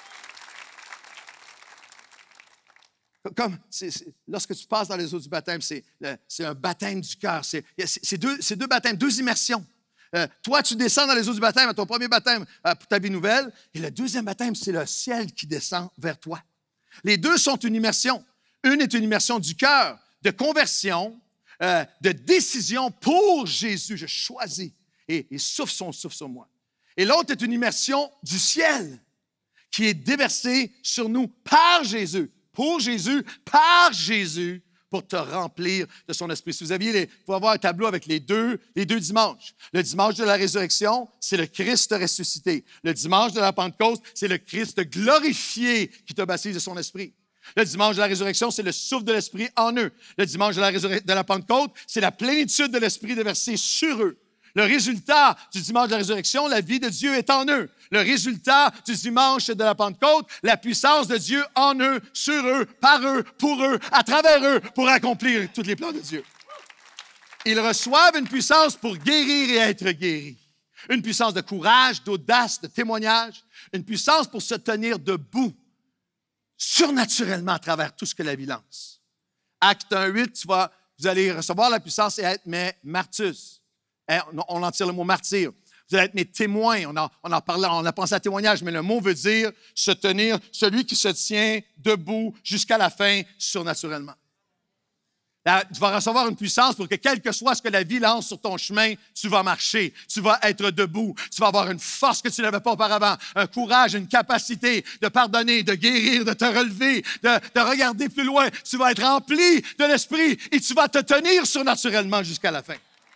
Speaker 1: Comme, c'est, c'est, lorsque tu passes dans les eaux du baptême, c'est, c'est un baptême du cœur. C'est, c'est, c'est, deux, c'est deux baptêmes, deux immersions. Euh, toi, tu descends dans les eaux du baptême, à ton premier baptême euh, pour ta vie nouvelle. Et le deuxième baptême, c'est le ciel qui descend vers toi. Les deux sont une immersion. Une est une immersion du cœur, de conversion, euh, de décision pour Jésus. Je choisis. Et, et souffle son souffle sur moi. Et l'autre est une immersion du ciel qui est déversée sur nous par Jésus. Pour Jésus, par Jésus, pour te remplir de son esprit. Si vous aviez, les, pour avoir un tableau avec les deux, les deux dimanches. Le dimanche de la résurrection, c'est le Christ ressuscité. Le dimanche de la Pentecôte, c'est le Christ glorifié qui te baptise de son esprit. Le dimanche de la résurrection, c'est le souffle de l'esprit en eux. Le dimanche de la, résur- de la Pentecôte, c'est la plénitude de l'esprit déversé sur eux. Le résultat du dimanche de la résurrection, la vie de Dieu est en eux. Le résultat du dimanche de la Pentecôte, la puissance de Dieu en eux, sur eux, par eux, pour eux, à travers eux, pour accomplir tous les plans de Dieu. Ils reçoivent une puissance pour guérir et être guéris. Une puissance de courage, d'audace, de témoignage. Une puissance pour se tenir debout surnaturellement à travers tout ce que la vie lance. Acte un, huit, tu vas, vous allez recevoir la puissance et être mes martus. On en tire le mot martyr. Vous allez être mes témoins. On a, on a parlé, on a pensé à témoignage, mais le mot veut dire se tenir, celui qui se tient debout jusqu'à la fin, surnaturellement. Là, tu vas recevoir une puissance pour que quel que soit ce que la vie lance sur ton chemin, tu vas marcher, tu vas être debout, tu vas avoir une force que tu n'avais pas auparavant, un courage, une capacité de pardonner, de guérir, de te relever, de, de regarder plus loin. Tu vas être rempli de l'Esprit et tu vas te tenir surnaturellement jusqu'à la fin.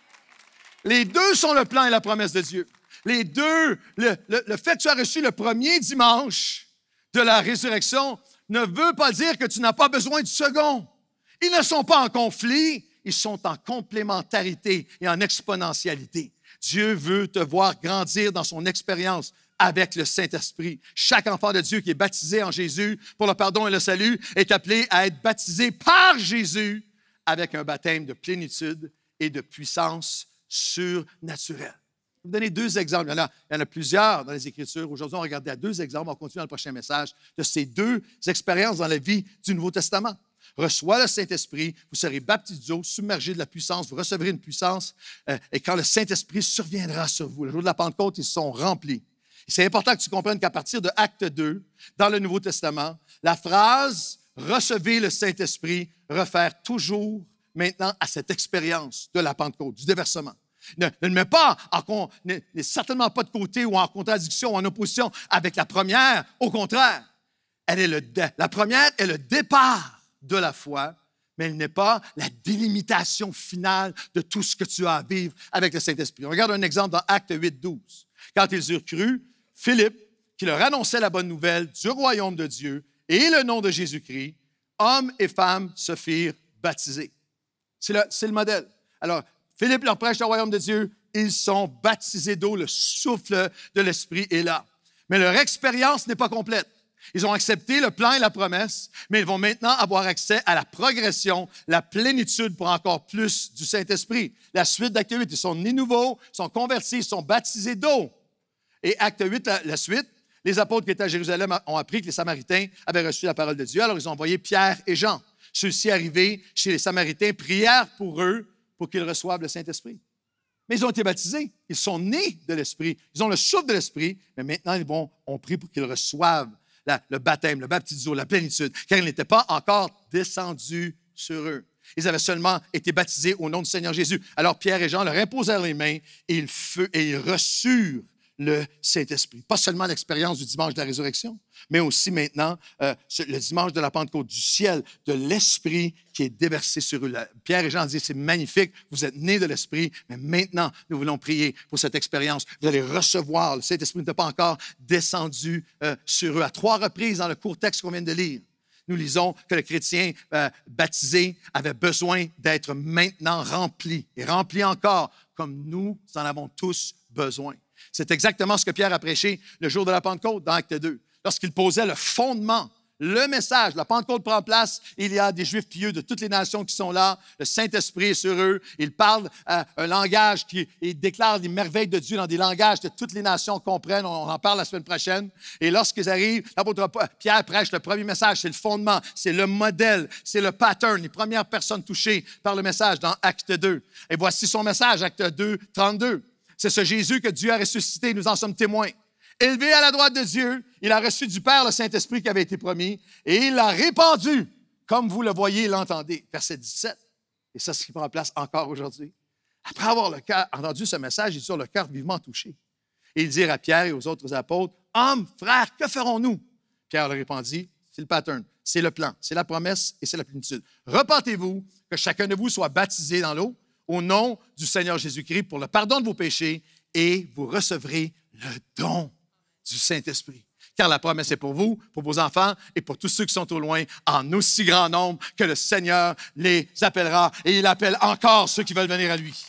Speaker 1: Les deux sont le plan et la promesse de Dieu. Les deux, le, le, le fait que tu as reçu le premier dimanche de la résurrection ne veut pas dire que tu n'as pas besoin du second. Ils ne sont pas en conflit, ils sont en complémentarité et en exponentialité. Dieu veut te voir grandir dans son expérience avec le Saint-Esprit. Chaque enfant de Dieu qui est baptisé en Jésus pour le pardon et le salut est appelé à être baptisé par Jésus avec un baptême de plénitude et de puissance surnaturelle. Je vais vous donner deux exemples. Il y en a, il y en a plusieurs dans les Écritures. Aujourd'hui, on va regarder à deux exemples. On continue dans le prochain message de ces deux expériences dans la vie du Nouveau Testament. Reçois le Saint-Esprit, vous serez baptisés d'eau, submergés de la puissance, vous recevrez une puissance, euh, et quand le Saint-Esprit surviendra sur vous, le jour de la Pentecôte, ils sont remplis. Et c'est important que tu comprennes qu'à partir de Acte deux, dans le Nouveau Testament, la phrase « Recevez le Saint-Esprit » réfère toujours maintenant à cette expérience de la Pentecôte, du déversement. Ne, ne le mets pas, en, n'est certainement pas de côté ou en contradiction ou en opposition avec la première. Au contraire, elle est le, la première est le départ de la foi, mais elle n'est pas la délimitation finale de tout ce que tu as à vivre avec le Saint-Esprit. On regarde un exemple dans Acte huit, douze. Quand ils eurent cru, Philippe, qui leur annonçait la bonne nouvelle du royaume de Dieu et le nom de Jésus-Christ, hommes et femmes se firent baptiser. C'est le, c'est le modèle. Alors, Philippe leur prêche le royaume de Dieu, ils sont baptisés d'eau, le souffle de l'Esprit est là. Mais leur expérience n'est pas complète. Ils ont accepté le plan et la promesse, mais ils vont maintenant avoir accès à la progression, la plénitude pour encore plus du Saint-Esprit. La suite d'Acte huit, ils sont nés nouveaux, sont convertis, ils sont baptisés d'eau. Et Acte huit, la, la suite, les apôtres qui étaient à Jérusalem ont appris que les Samaritains avaient reçu la parole de Dieu, alors ils ont envoyé Pierre et Jean. Ceux-ci arrivés chez les Samaritains prièrent pour eux pour qu'ils reçoivent le Saint-Esprit. Mais ils ont été baptisés, ils sont nés de l'Esprit, ils ont le souffle de l'Esprit, mais maintenant ils vont, on prie pour qu'ils reçoivent La, le baptême, le baptiso, la plénitude, car il n'était pas encore descendu sur eux. Ils avaient seulement été baptisés au nom du Seigneur Jésus. Alors Pierre et Jean leur imposèrent les mains et ils, feu, et ils reçurent le Saint-Esprit. Pas seulement l'expérience du dimanche de la résurrection, mais aussi maintenant euh, le dimanche de la Pentecôte, du ciel, de l'Esprit qui est déversé sur eux. Pierre et Jean disent, c'est magnifique, vous êtes nés de l'Esprit, mais maintenant, nous voulons prier pour cette expérience. Vous allez recevoir, le Saint-Esprit n'était pas encore descendu euh, sur eux. À trois reprises dans le court texte qu'on vient de lire, nous lisons que le chrétien euh, baptisé avait besoin d'être maintenant rempli, et rempli encore, comme nous en avons tous besoin. C'est exactement ce que Pierre a prêché le jour de la Pentecôte dans Acte deux. Lorsqu'il posait le fondement, le message, la Pentecôte prend place, il y a des Juifs pieux de toutes les nations qui sont là, le Saint-Esprit est sur eux, ils parlent euh, un langage qui ils déclarent les merveilles de Dieu dans des langages que toutes les nations comprennent, on en parle la semaine prochaine. Et lorsqu'ils arrivent, l'apôtre Pierre prêche le premier message, c'est le fondement, c'est le modèle, c'est le pattern, les premières personnes touchées par le message dans Acte deux. Et voici son message, Acte deux, trente-deux. C'est ce Jésus que Dieu a ressuscité, nous en sommes témoins. Élevé à la droite de Dieu, il a reçu du Père le Saint-Esprit qui avait été promis et il l'a répandu, comme vous le voyez et l'entendez. Verset dix-sept. Et ça, c'est ce qui prend place encore aujourd'hui. Après avoir le cœur, entendu ce message, ils eurent le cœur vivement touché. Et ils dirent à Pierre et aux autres apôtres, « Hommes, frères, que ferons-nous? » Pierre leur répondit, c'est le pattern, c'est le plan, c'est la promesse et c'est la plénitude. Repentez-vous, que chacun de vous soit baptisé dans l'eau au nom du Seigneur Jésus-Christ pour le pardon de vos péchés et vous recevrez le don du Saint-Esprit. Car la promesse est pour vous, pour vos enfants et pour tous ceux qui sont au loin, en aussi grand nombre que le Seigneur les appellera. Et il appelle encore ceux qui veulent venir à lui.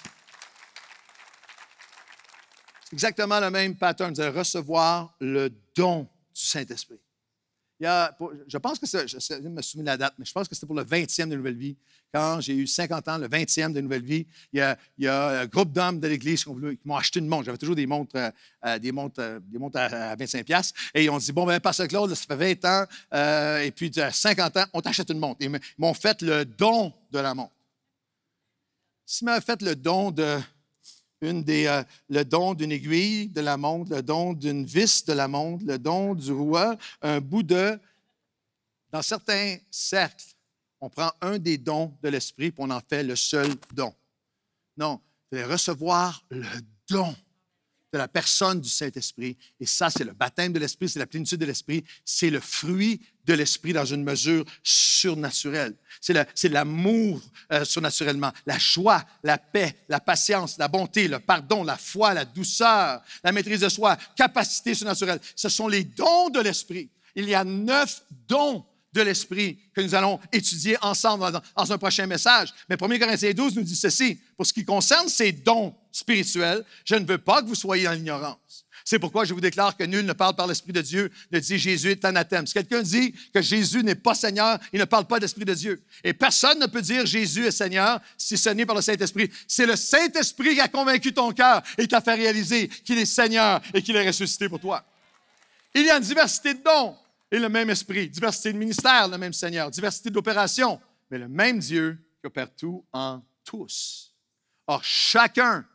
Speaker 1: C'est exactement le même pattern de recevoir le don du Saint-Esprit. Il il y a, pour, je pense que c'est, je, je me souviens de la date, mais je pense que c'était pour le vingtième de Nouvelle Vie. Quand j'ai eu cinquante ans, le vingtième de Nouvelle Vie, il y a, il y a un groupe d'hommes de l'Église qui, ont voulu, qui m'ont acheté une montre. J'avais toujours des montres, euh, des montres, euh, des montres à, à vingt-cinq piastres. Et ils ont dit, bon, ben, Pasteur Claude, ça fait vingt ans, euh, et puis à cinquante ans, on t'achète une montre. Et ils m'ont fait le don de la montre. S'ils m'avaient fait le don de... Une des, euh, le don d'une aiguille de la montre, le don d'une vis de la montre, le don du roi, un bout de... Dans certains cercles, on prend un des dons de l'Esprit et on en fait le seul don. Non, vous allez recevoir le don de la personne du Saint-Esprit. Et ça, c'est le baptême de l'Esprit, c'est la plénitude de l'Esprit, c'est le fruit de l'Esprit dans une mesure surnaturelle. C'est, le, c'est l'amour euh, surnaturellement, la joie, la paix, la patience, la bonté, le pardon, la foi, la douceur, la maîtrise de soi, capacité surnaturelle. Ce sont les dons de l'Esprit. Il y a neuf dons de l'Esprit que nous allons étudier ensemble dans, dans un prochain message. Mais premier Corinthiens douze nous dit ceci, pour ce qui concerne ces dons spirituels, je ne veux pas que vous soyez dans l'ignorance. C'est pourquoi je vous déclare que nul ne parle par l'Esprit de Dieu, ne dit Jésus est anathème. Si quelqu'un dit que Jésus n'est pas Seigneur, il ne parle pas d'Esprit de Dieu. Et personne ne peut dire Jésus est Seigneur si ce n'est par le Saint-Esprit. C'est le Saint-Esprit qui a convaincu ton cœur et t'a fait réaliser qu'il est Seigneur et qu'il est ressuscité pour toi. Il y a une diversité de dons. Et le même esprit, diversité de ministères, le même Seigneur, diversité d'opérations, mais le même Dieu qui opère tout en tous. Or, chacun,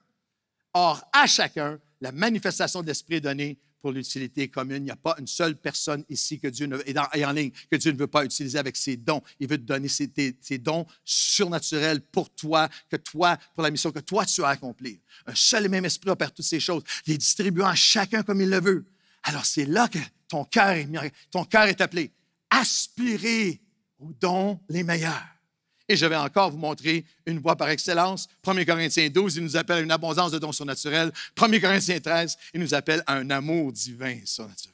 Speaker 1: or, à chacun, la manifestation de l'Esprit est donnée pour l'utilité commune. Il n'y a pas une seule personne ici que Dieu ne, et, dans, et en ligne que Dieu ne veut pas utiliser avec ses dons. Il veut te donner ses, tes, ses dons surnaturels pour toi, que toi, pour la mission que toi tu as accomplie. Un seul et même esprit opère toutes ces choses, les distribuant à chacun comme il le veut. Alors, c'est là que ton cœur est, ton cœur est appelé. Aspirez aux dons les meilleurs. Et je vais encore vous montrer une voie par excellence. premier Corinthiens douze, il nous appelle à une abondance de dons surnaturels. premier Corinthiens treize, il nous appelle à un amour divin surnaturel.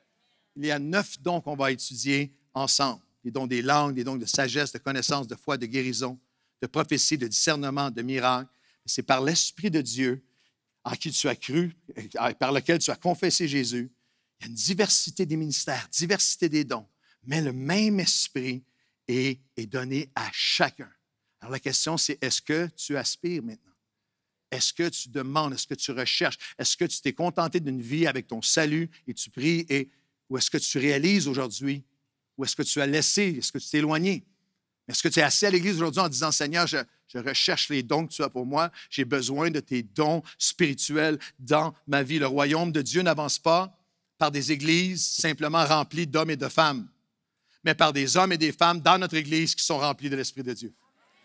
Speaker 1: Il y a neuf dons qu'on va étudier ensemble. Les dons des langues, les dons de sagesse, de connaissance, de foi, de guérison, de prophétie, de discernement, de miracle. C'est par l'Esprit de Dieu en qui tu as cru, par lequel tu as confessé Jésus. Il y a une diversité des ministères, diversité des dons, mais le même esprit est, est donné à chacun. Alors la question, c'est est-ce que tu aspires maintenant? Est-ce que tu demandes? Est-ce que tu recherches? Est-ce que tu t'es contenté d'une vie avec ton salut et tu pries? Et, ou est-ce que tu réalises aujourd'hui? Ou est-ce que tu as laissé? Est-ce que tu t'es éloigné? Est-ce que tu es assis à l'Église aujourd'hui en disant, Seigneur, je, je recherche les dons que tu as pour moi. J'ai besoin de tes dons spirituels dans ma vie. Le royaume de Dieu n'avance pas par des églises simplement remplies d'hommes et de femmes, mais par des hommes et des femmes dans notre Église qui sont remplis de l'Esprit de Dieu.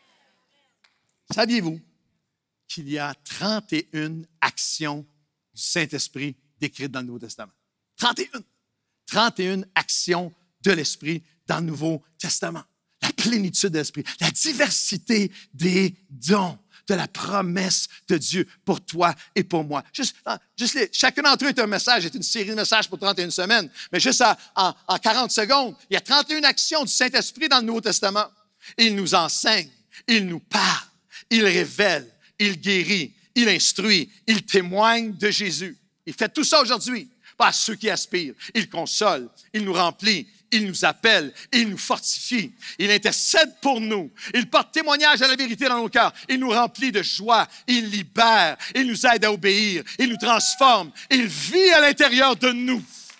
Speaker 1: Saviez-vous qu'il y a trente et une actions du Saint-Esprit décrites dans le Nouveau Testament? trente et un. trente et une actions de l'Esprit dans le Nouveau Testament. La plénitude de l'Esprit, la diversité des dons, de la promesse de Dieu pour toi et pour moi. Juste, juste les, chacun d'entre eux est un message, est une série de messages pour trente et une semaines, mais juste à, en, en quarante secondes, il y a trente et une actions du Saint-Esprit dans le Nouveau Testament. Il nous enseigne, il nous parle, il révèle, il guérit, il instruit, il témoigne de Jésus. Il fait tout ça aujourd'hui, pas à ceux qui aspirent. Il console, il nous remplit, il nous appelle, il nous fortifie, il intercède pour nous, il porte témoignage à la vérité dans nos cœurs, il nous remplit de joie, il libère, il nous aide à obéir, il nous transforme, il vit à l'intérieur de nous.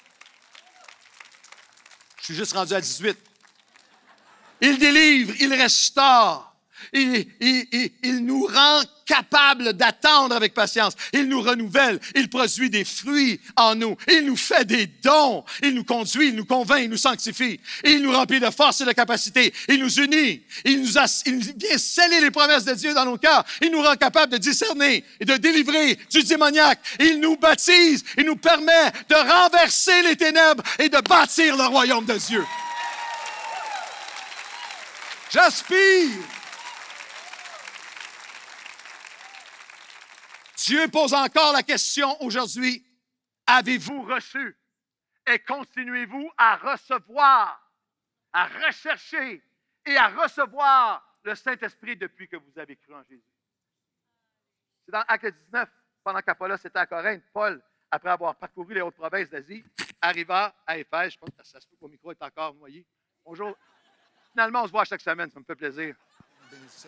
Speaker 1: Je suis juste rendu à dix-huit. Il délivre, il restaure. Il, il, il, il nous rend capables d'attendre avec patience. Il nous renouvelle. Il produit des fruits en nous. Il nous fait des dons. Il nous conduit, il nous convainc, il nous sanctifie. Il nous remplit de force et de capacité. Il nous unit. Il, nous a, il vient sceller les promesses de Dieu dans nos cœurs. Il nous rend capables de discerner et de délivrer du démoniaque. Il nous baptise. Il nous permet de renverser les ténèbres et de bâtir le royaume de Dieu. J'aspire. Dieu pose encore la question aujourd'hui. Avez-vous reçu et continuez-vous à recevoir, à rechercher et à recevoir le Saint-Esprit depuis que vous avez cru en Jésus? C'est dans Actes dix-neuf, pendant qu'Apollos était à Corinthe, Paul après avoir parcouru les hautes provinces d'Asie, arriva à Éphèse. Je pense que ça se peut que mon micro est encore noyé. Bonjour. Finalement, on se voit chaque semaine, ça me fait plaisir. Bénédiction.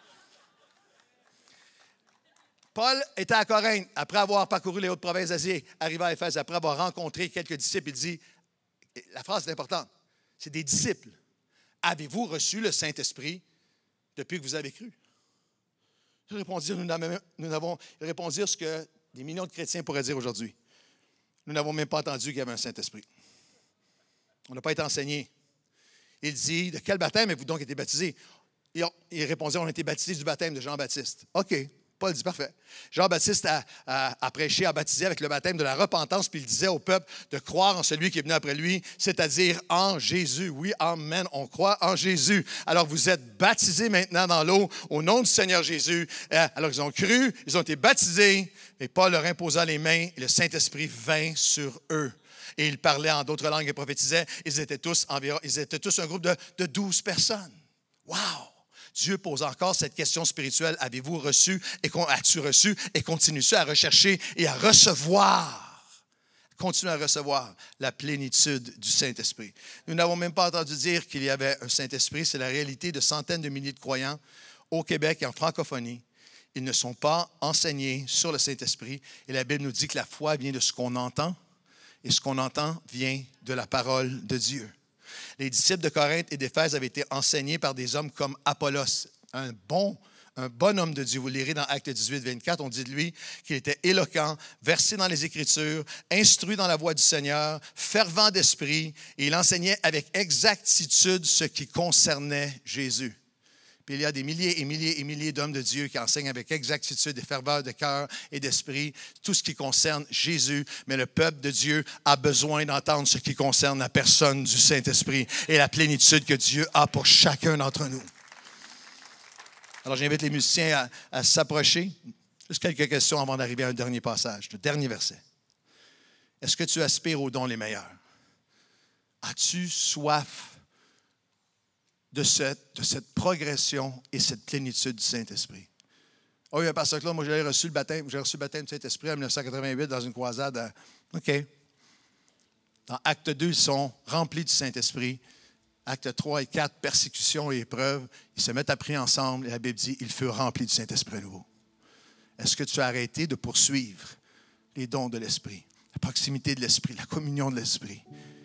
Speaker 1: Paul était à Corinthe, après avoir parcouru les hautes provinces d'Asie, arriva à Éphèse, après avoir rencontré quelques disciples, il dit, la phrase est importante, c'est des disciples. Avez-vous reçu le Saint-Esprit depuis que vous avez cru? Ils répondirent, nous n'avons, nous n'avons, ils répondirent ce que des millions de chrétiens pourraient dire aujourd'hui. Nous n'avons même pas entendu qu'il y avait un Saint-Esprit. On n'a pas été enseignés. Il dit, de quel baptême avez-vous donc été baptisés? Ils, ils répondirent, on a été baptisés du baptême de Jean-Baptiste. OK. Paul dit, parfait. Jean-Baptiste a, a, a prêché, a baptisé avec le baptême de la repentance, puis il disait au peuple de croire en celui qui est venu après lui, c'est-à-dire en Jésus. Oui, amen, on croit en Jésus. Alors, vous êtes baptisés maintenant dans l'eau au nom du Seigneur Jésus. Alors, ils ont cru, ils ont été baptisés, et Paul leur imposa les mains, et le Saint-Esprit vint sur eux. Et ils parlaient en d'autres langues et prophétisaient. Ils étaient tous environ, ils étaient tous un groupe de, de douze personnes. Wow! Dieu pose encore cette question spirituelle. Avez-vous reçu et as-tu reçu et continues-tu à rechercher et à recevoir? Continue à recevoir la plénitude du Saint-Esprit. Nous n'avons même pas entendu dire qu'il y avait un Saint-Esprit. C'est la réalité de centaines de milliers de croyants au Québec et en francophonie. Ils ne sont pas enseignés sur le Saint-Esprit. Et la Bible nous dit que la foi vient de ce qu'on entend et ce qu'on entend vient de la parole de Dieu. Les disciples de Corinthe et d'Éphèse avaient été enseignés par des hommes comme Apollos, un bon, un bon homme de Dieu. Vous lirez dans Actes dix-huit, vingt-quatre, on dit de lui qu'il était éloquent, versé dans les Écritures, instruit dans la voie du Seigneur, fervent d'esprit, et il enseignait avec exactitude ce qui concernait Jésus. Puis il y a des milliers et milliers et milliers d'hommes de Dieu qui enseignent avec exactitude et ferveur de cœur et d'esprit tout ce qui concerne Jésus. Mais le peuple de Dieu a besoin d'entendre ce qui concerne la personne du Saint-Esprit et la plénitude que Dieu a pour chacun d'entre nous. Alors j'invite les musiciens à, à s'approcher. Juste quelques questions avant d'arriver à un dernier passage, le dernier verset. Est-ce que tu aspires aux dons les meilleurs? As-tu soif De cette, de cette progression et cette plénitude du Saint-Esprit? Oh oui, Pasteur Claude, moi j'ai reçu le baptême, j'ai reçu le baptême du Saint-Esprit en dix-neuf cent quatre-vingt-huit dans une croisade. À... OK. Dans Acte deux, ils sont remplis du Saint-Esprit. Acte trois et quatre, persécution et épreuve. Ils se mettent à prier ensemble et la Bible dit, ils furent remplis du Saint-Esprit à nouveau. Est-ce que tu as arrêté de poursuivre les dons de l'Esprit, la proximité de l'Esprit, la communion de l'Esprit?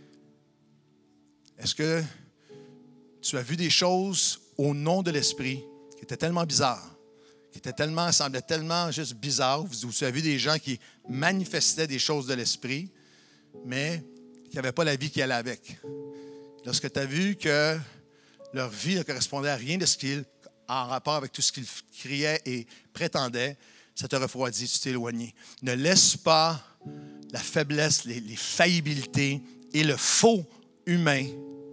Speaker 1: Est-ce que tu as vu des choses au nom de l'Esprit qui étaient tellement bizarres, qui étaient tellement, semblaient tellement juste bizarres, où tu as vu des gens qui manifestaient des choses de l'Esprit, mais qui n'avaient pas la vie qui allait avec. Lorsque tu as vu que leur vie ne correspondait à rien de ce qu'ils, en rapport avec tout ce qu'ils criaient et prétendaient, ça te refroidit, tu t'es éloigné. Ne laisse pas la faiblesse, les, les faillibilités et le faux humain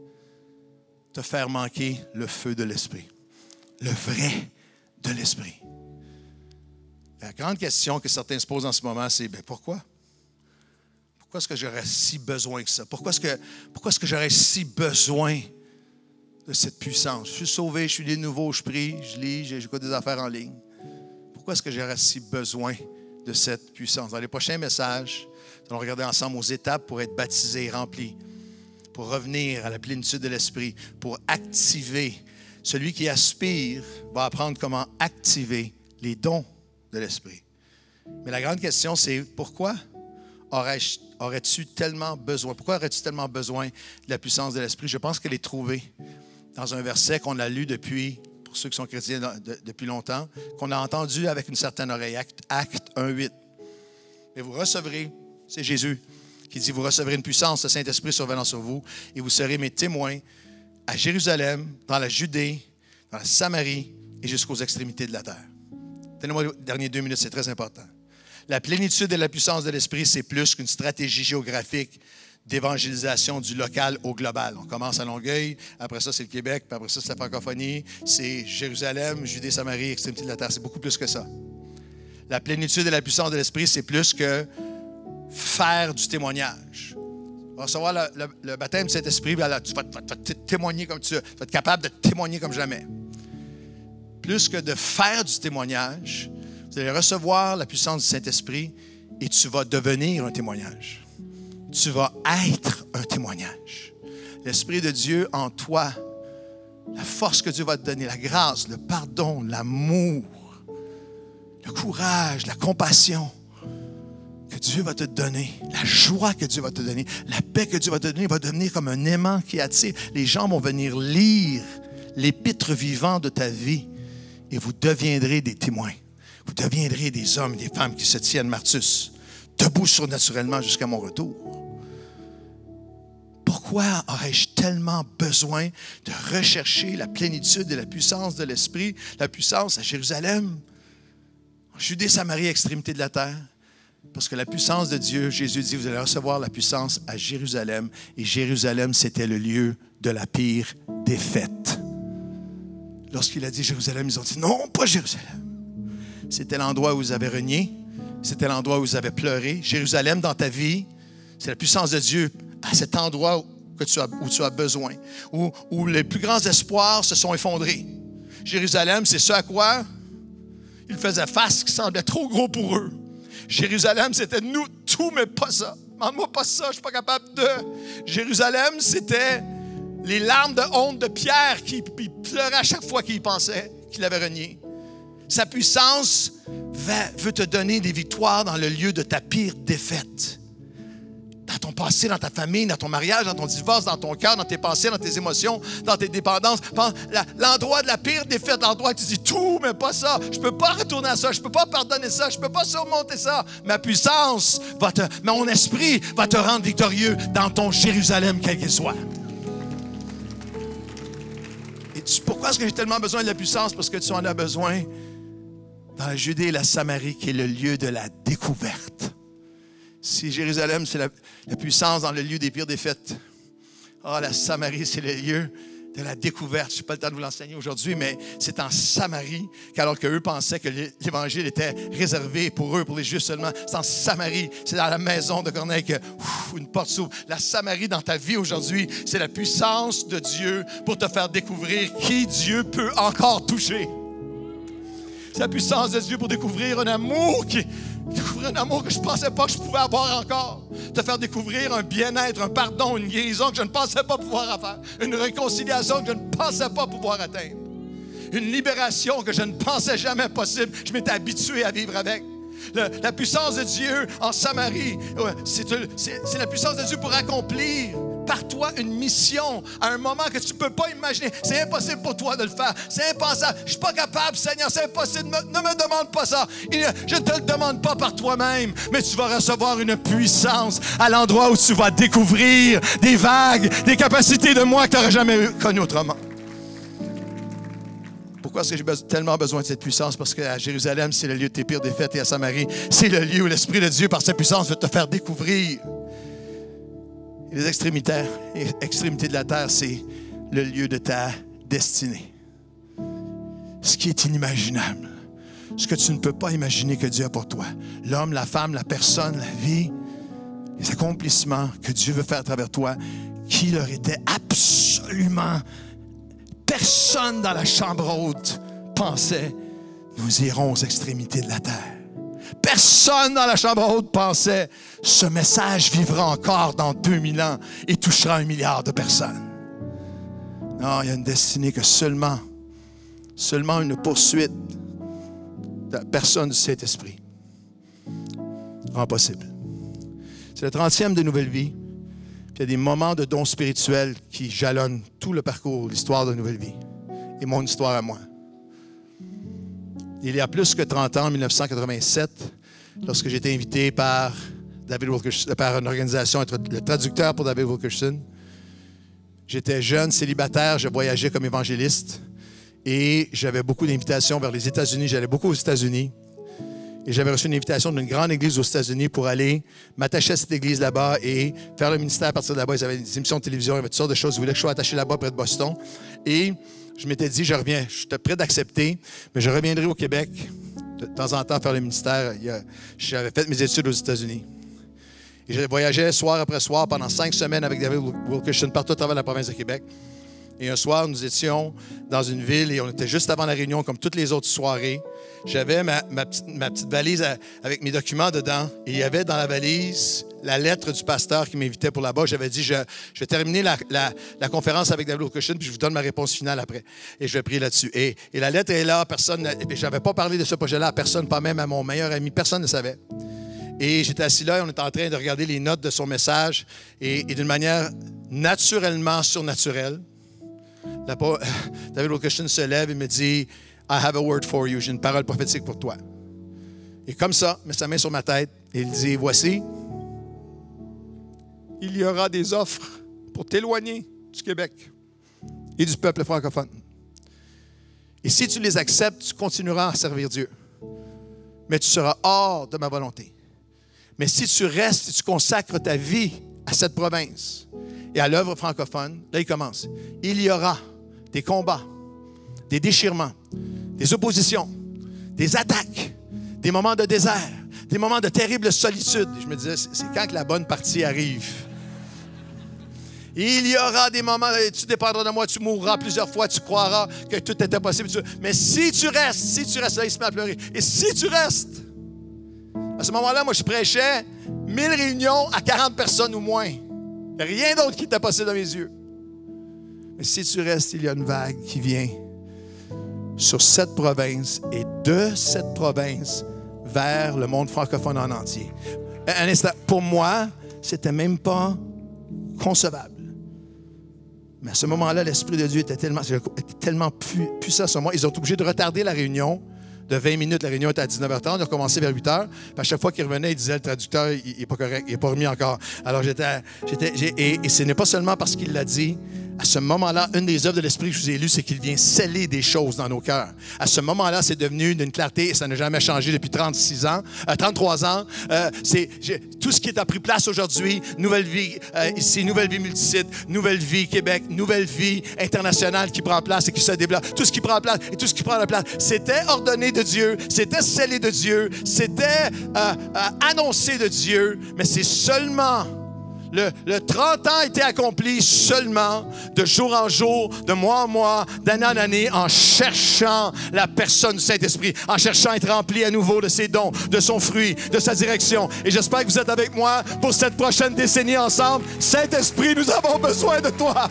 Speaker 1: te faire manquer le feu de l'Esprit, le vrai de l'Esprit. La grande question que certains se posent en ce moment, c'est bien, pourquoi? Pourquoi est-ce que j'aurais si besoin que ça? Pourquoi est-ce que, pourquoi est-ce que j'aurais si besoin de cette puissance? Je suis sauvé, je suis né de nouveau, je prie, je lis, j'écoute des affaires en ligne. Pourquoi est-ce que j'aurais si besoin de cette puissance? Dans les prochains messages, nous allons regarder ensemble aux étapes pour être baptisés et remplis, pour revenir à la plénitude de l'Esprit, pour activer. Celui qui aspire va apprendre comment activer les dons de l'Esprit. Mais la grande question, c'est pourquoi aurais-je, aurais-tu tellement besoin, pourquoi aurais-tu tellement besoin de la puissance de l'Esprit? Je pense qu'elle est trouvée dans un verset qu'on a lu depuis, pour ceux qui sont chrétiens de, depuis longtemps, qu'on a entendu avec une certaine oreille, Acte un, huit. Et vous recevrez, c'est Jésus qui dit, vous recevrez une puissance, le Saint-Esprit survenant sur vous, et vous serez mes témoins à Jérusalem, dans la Judée, dans la Samarie et jusqu'aux extrémités de la terre. Donnez-moi les dernières deux minutes, c'est très important. La plénitude et la puissance de l'Esprit, c'est plus qu'une stratégie géographique d'évangélisation du local au global. On commence à Longueuil, après ça, c'est le Québec, puis après ça, c'est la francophonie, c'est Jérusalem, Judée, Samarie, extrémité de la terre. C'est beaucoup plus que ça. La plénitude et la puissance de l'Esprit, c'est plus que faire du témoignage. On va recevoir le, le, le baptême du Saint-Esprit, tu vas, tu vas témoigner comme tu veux, tu vas être capable de témoigner comme jamais. Plus que de faire du témoignage, vous allez recevoir la puissance du Saint-Esprit
Speaker 2: et tu vas devenir un témoignage. Tu vas être un témoignage. L'Esprit de Dieu en toi, la force que Dieu va te donner, la grâce, le pardon, l'amour, le courage, la compassion que Dieu va te donner, la joie que Dieu va te donner, la paix que Dieu va te donner va devenir comme un aimant qui attire. Les gens vont venir lire l'épître vivant de ta vie et vous deviendrez des témoins. Vous deviendrez des hommes et des femmes qui se tiennent Martus, debout surnaturellement jusqu'à mon retour. Pourquoi aurais-je tellement besoin de rechercher la plénitude et la puissance de l'Esprit, la puissance à Jérusalem, en Judée, Samarie, extrémité de la terre? Parce que la puissance de Dieu, Jésus dit, vous allez recevoir la puissance à Jérusalem. Et Jérusalem, c'était le lieu de la pire défaite. Lorsqu'il a dit Jérusalem, ils ont dit, non, pas Jérusalem. C'était l'endroit où vous avez renié. C'était l'endroit où vous avez pleuré. Jérusalem, dans ta vie, c'est la puissance de Dieu à cet endroit que tu as, où tu as besoin, où, où les plus grands espoirs se sont effondrés. Jérusalem, c'est ce à quoi ils faisaient face qui semblait trop gros pour eux. Jérusalem, c'était nous, tout, mais pas ça. Demande-moi pas ça, je ne suis pas capable de. Jérusalem, c'était les larmes de honte de Pierre qui, qui pleurait à chaque fois qu'il y pensait qu'il avait renié. Sa puissance va, veut te donner des victoires dans le lieu de ta pire défaite. Dans ton passé, dans ta famille, dans ton mariage, dans ton divorce, dans ton cœur, dans tes pensées, dans tes émotions, dans tes dépendances. L'endroit de la pire défaite, l'endroit où tu dis tout, mais pas ça. Je ne peux pas retourner à ça, je ne peux pas pardonner ça, je ne peux pas surmonter ça. Ma puissance, va te, mon esprit va te rendre victorieux dans ton Jérusalem, quel qu'il soit. Et tu, pourquoi est-ce que j'ai tellement besoin de la puissance? Parce que tu en as besoin dans la Judée et la Samarie, qui est le lieu de la découverte. Si Jérusalem, c'est la, la puissance dans le lieu des pires défaites, ah, la Samarie, c'est le lieu de la découverte. Je n'ai pas le temps de vous l'enseigner aujourd'hui, mais c'est en Samarie qu'alors qu'eux pensaient que l'Évangile était réservé pour eux, pour les Juifs seulement, c'est en Samarie, c'est dans la maison de Corneille que ouf, une porte s'ouvre. La Samarie dans ta vie aujourd'hui, c'est la puissance de Dieu pour te faire découvrir qui Dieu peut encore toucher. C'est la puissance de Dieu pour découvrir un amour qui... Découvrir un amour que je ne pensais pas que je pouvais avoir encore. Te faire découvrir un bien-être, un pardon, une guérison que je ne pensais pas pouvoir faire. Une réconciliation que je ne pensais pas pouvoir atteindre. Une libération que je ne pensais jamais possible. Je m'étais habitué à vivre avec. Le, la puissance de Dieu en Samarie, c'est, c'est, c'est la puissance de Dieu pour accomplir par toi une mission à un moment que tu ne peux pas imaginer. C'est impossible pour toi de le faire. C'est impensable. Je ne suis pas capable, Seigneur. C'est impossible. Ne, ne me demande pas ça. Je ne te le demande pas par toi-même, mais tu vas recevoir une puissance à l'endroit où tu vas découvrir des vagues, des capacités de moi que tu n'aurais jamais connues autrement. Pourquoi est-ce que j'ai tellement besoin de cette puissance? Parce qu'à Jérusalem, c'est le lieu de tes pires défaites et à Samarie, c'est le lieu où l'Esprit de Dieu, par sa puissance, veut te faire découvrir. Et les extrémités, les extrémités de la terre, c'est le lieu de ta destinée. Ce qui est inimaginable. Ce que tu ne peux pas imaginer que Dieu a pour toi. L'homme, la femme, la personne, la vie, les accomplissements que Dieu veut faire à travers toi, qui leur était absolument... Personne dans la chambre haute pensait « Nous irons aux extrémités de la terre ». Personne dans la chambre haute pensait « Ce message vivra encore dans deux mille ans et touchera un milliard de personnes ». Non, il y a une destinée que seulement, seulement une poursuite de la personne du Saint-Esprit rend possible. C'est le trentième de Nouvelle Vie. Puis il y a des moments de dons spirituels qui jalonnent tout le parcours, l'histoire de Nouvelle Vie et mon histoire à moi. Il y a plus que trente ans, en dix-neuf cent quatre-vingt-sept, lorsque j'ai été invité par David Wilkerson, par une organisation, être le traducteur pour David Wilkerson. J'étais jeune, célibataire, je voyageais comme évangéliste et j'avais beaucoup d'invitations vers les États-Unis. J'allais beaucoup aux États-Unis. Et j'avais reçu une invitation d'une grande église aux États-Unis pour aller m'attacher à cette église là-bas et faire le ministère à partir de là-bas. Ils avaient des émissions de télévision, il y avait toutes sortes de choses. Ils voulaient que je sois attaché là-bas près de Boston. Et je m'étais dit, je reviens, je suis prêt d'accepter, mais je reviendrai au Québec de temps en temps faire le ministère. J'avais fait mes études aux États-Unis. Et je voyageais soir après soir pendant cinq semaines avec David Wilkerson partout à travers la province de Québec. Et un soir, nous étions dans une ville et on était juste avant la réunion, comme toutes les autres soirées. J'avais ma, ma, petite, ma petite valise avec mes documents dedans. Et il y avait dans la valise la lettre du pasteur qui m'invitait pour là-bas. J'avais dit, je, je vais terminer la, la, la conférence avec David Wilkerson, puis je vous donne ma réponse finale après. Et je vais prier là-dessus. Et, et la lettre est là. Personne, je n'avais pas parlé de ce projet-là à personne, pas même à mon meilleur ami. Personne ne savait. Et j'étais assis là et on était en train de regarder les notes de son message. Et, et d'une manière naturellement surnaturelle, la, David Wilkerson se lève et me dit, « I have a word for you. » J'ai une parole prophétique pour toi. Et comme ça, il met sa main sur ma tête et il dit, « Voici, il y aura des offres pour t'éloigner du Québec et du peuple francophone. Et si tu les acceptes, tu continueras à servir Dieu. Mais tu seras hors de ma volonté. Mais si tu restes et tu consacres ta vie à cette province et à l'œuvre francophone, là, il commence. Il y aura des combats, des déchirements, des oppositions, des attaques, des moments de désert, des moments de terrible solitude. Et je me disais, c'est quand que la bonne partie arrive? Il y aura des moments, tu dépendras de moi, tu mourras plusieurs fois, tu croiras que tout était possible. Mais si tu restes, si tu restes, là, il se met à pleurer. Et si tu restes, à ce moment-là, moi, je prêchais mille réunions à quarante personnes ou moins. Il n'y a rien d'autre qui était possible dans mes yeux. Mais si tu restes, il y a une vague qui vient sur cette province et de cette province vers le monde francophone en entier. Un instant, pour moi, c'était même pas concevable. Mais à ce moment-là, l'Esprit de Dieu était tellement, était tellement pu, puissant sur moi. Ils ont été obligés de retarder la réunion de vingt minutes. La réunion était à dix-neuf heures trente. On a commencé vers huit heures. Puis à chaque fois qu'il revenait, il disait, le traducteur, il n'est pas correct, il n'est pas remis encore. Alors j'étais... j'étais j'ai, et, et ce n'est pas seulement parce qu'il l'a dit. À ce moment-là, une des œuvres de l'Esprit que je vous ai lues, c'est qu'il vient sceller des choses dans nos cœurs. À ce moment-là, c'est devenu d'une clarté et ça n'a jamais changé depuis trente-six ans, euh, trente-trois ans. Euh, c'est j'ai, tout ce qui est a pris place aujourd'hui, Nouvelle Vie euh, ici, Nouvelle Vie Multisite, Nouvelle Vie Québec, Nouvelle Vie internationale qui prend place et qui se développe. Tout ce qui prend place et tout ce qui prend la place, c'était ordonné de Dieu, c'était scellé de Dieu, c'était euh, euh, annoncé de Dieu, mais c'est seulement... Le, le trente ans a été accompli seulement de jour en jour, de mois en mois, d'année en année, en cherchant la personne du Saint-Esprit, en cherchant à être rempli à nouveau de ses dons, de son fruit, de sa direction. Et j'espère que vous êtes avec moi pour cette prochaine décennie ensemble. Saint-Esprit, nous avons besoin de toi.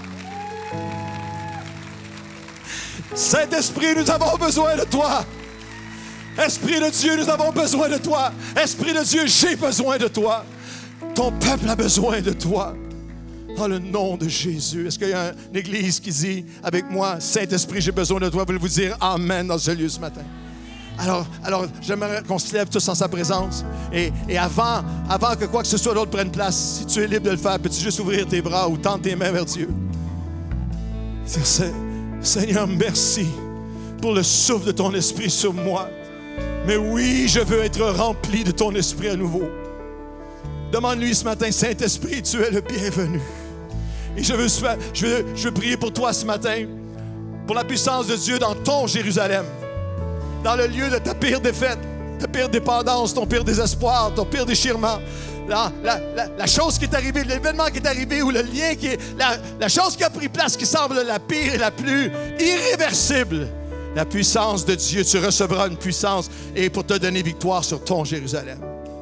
Speaker 2: Saint-Esprit, nous avons besoin de toi. Esprit de Dieu, nous avons besoin de toi. Esprit de Dieu, j'ai besoin de toi. Ton peuple a besoin de toi. Dans le nom de Jésus. Est-ce qu'il y a une église qui dit avec moi, Saint-Esprit, j'ai besoin de toi? Vous voulez vous dire Amen dans ce lieu ce matin? Alors, alors j'aimerais qu'on se lève tous en sa présence. Et, et avant, avant que quoi que ce soit d'autre prenne place, si tu es libre de le faire, peux-tu juste ouvrir tes bras ou tendre tes mains vers Dieu? Dire, Seigneur, merci pour le souffle de ton esprit sur moi. Mais oui, je veux être rempli de ton esprit à nouveau. Demande-lui ce matin, Saint-Esprit, tu es le bienvenu. Et je veux, je, veux, je veux prier pour toi ce matin, pour la puissance de Dieu dans ton Jérusalem, dans le lieu de ta pire défaite, ta pire dépendance, ton pire désespoir, ton pire déchirement. La, la, la, la chose qui est arrivée, l'événement qui est arrivé ou le lien qui est... La, la chose qui a pris place qui semble la pire et la plus irréversible. La puissance de Dieu, tu recevras une puissance et pour te donner victoire sur ton Jérusalem.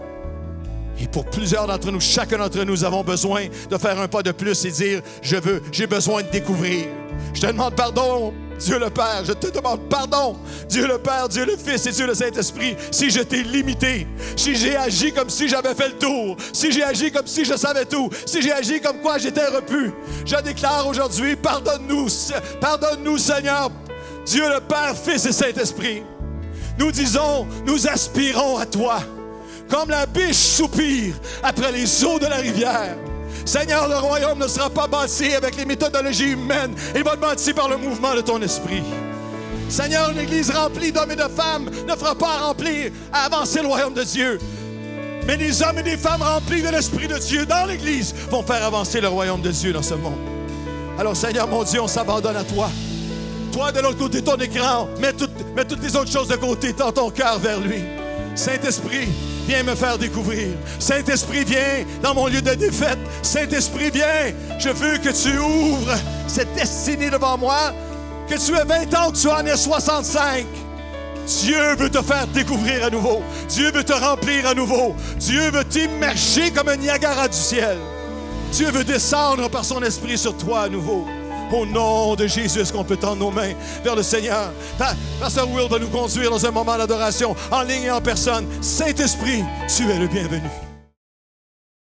Speaker 2: Et pour plusieurs d'entre nous, chacun d'entre nous, nous avons besoin de faire un pas de plus et dire, je veux, j'ai besoin de découvrir. Je te demande pardon, Dieu le Père. Je te demande pardon, Dieu le Père, Dieu le Fils et Dieu le Saint-Esprit, si je t'ai limité, si j'ai agi comme si j'avais fait le tour, si j'ai agi comme si je savais tout, si j'ai agi comme quoi j'étais repu. Je déclare aujourd'hui, pardonne-nous, pardonne-nous, Seigneur, Dieu le Père, Fils et Saint-Esprit. Nous disons, nous aspirons à toi. Comme la biche soupire après les eaux de la rivière. Seigneur, le royaume ne sera pas bâti avec les méthodologies humaines. Il va être bâti par le mouvement de ton esprit. Seigneur, une église remplie d'hommes et de femmes ne fera pas remplir à avancer le royaume de Dieu. Mais des hommes et des femmes remplis de l'Esprit de Dieu dans l'église vont faire avancer le royaume de Dieu dans ce monde. Alors, Seigneur, mon Dieu, on s'abandonne à toi. Toi, de l'autre côté de ton écran, mets, tout, mets toutes les autres choses de côté, tends ton cœur vers lui. Saint-Esprit, viens me faire découvrir. Saint-Esprit, viens dans mon lieu de défaite. Saint-Esprit, viens. Je veux que tu ouvres cette destinée devant moi. Que tu aies vingt ans, que tu en aies soixante-cinq. Dieu veut te faire découvrir à nouveau. Dieu veut te remplir à nouveau. Dieu veut t'immerger comme un Niagara du ciel. Dieu veut descendre par son esprit sur toi à nouveau. Au nom de Jésus, est-ce qu'on peut tendre nos mains vers le Seigneur? Pasteur Will va nous conduire dans un moment d'adoration, en ligne et en personne. Saint-Esprit, tu es le bienvenu.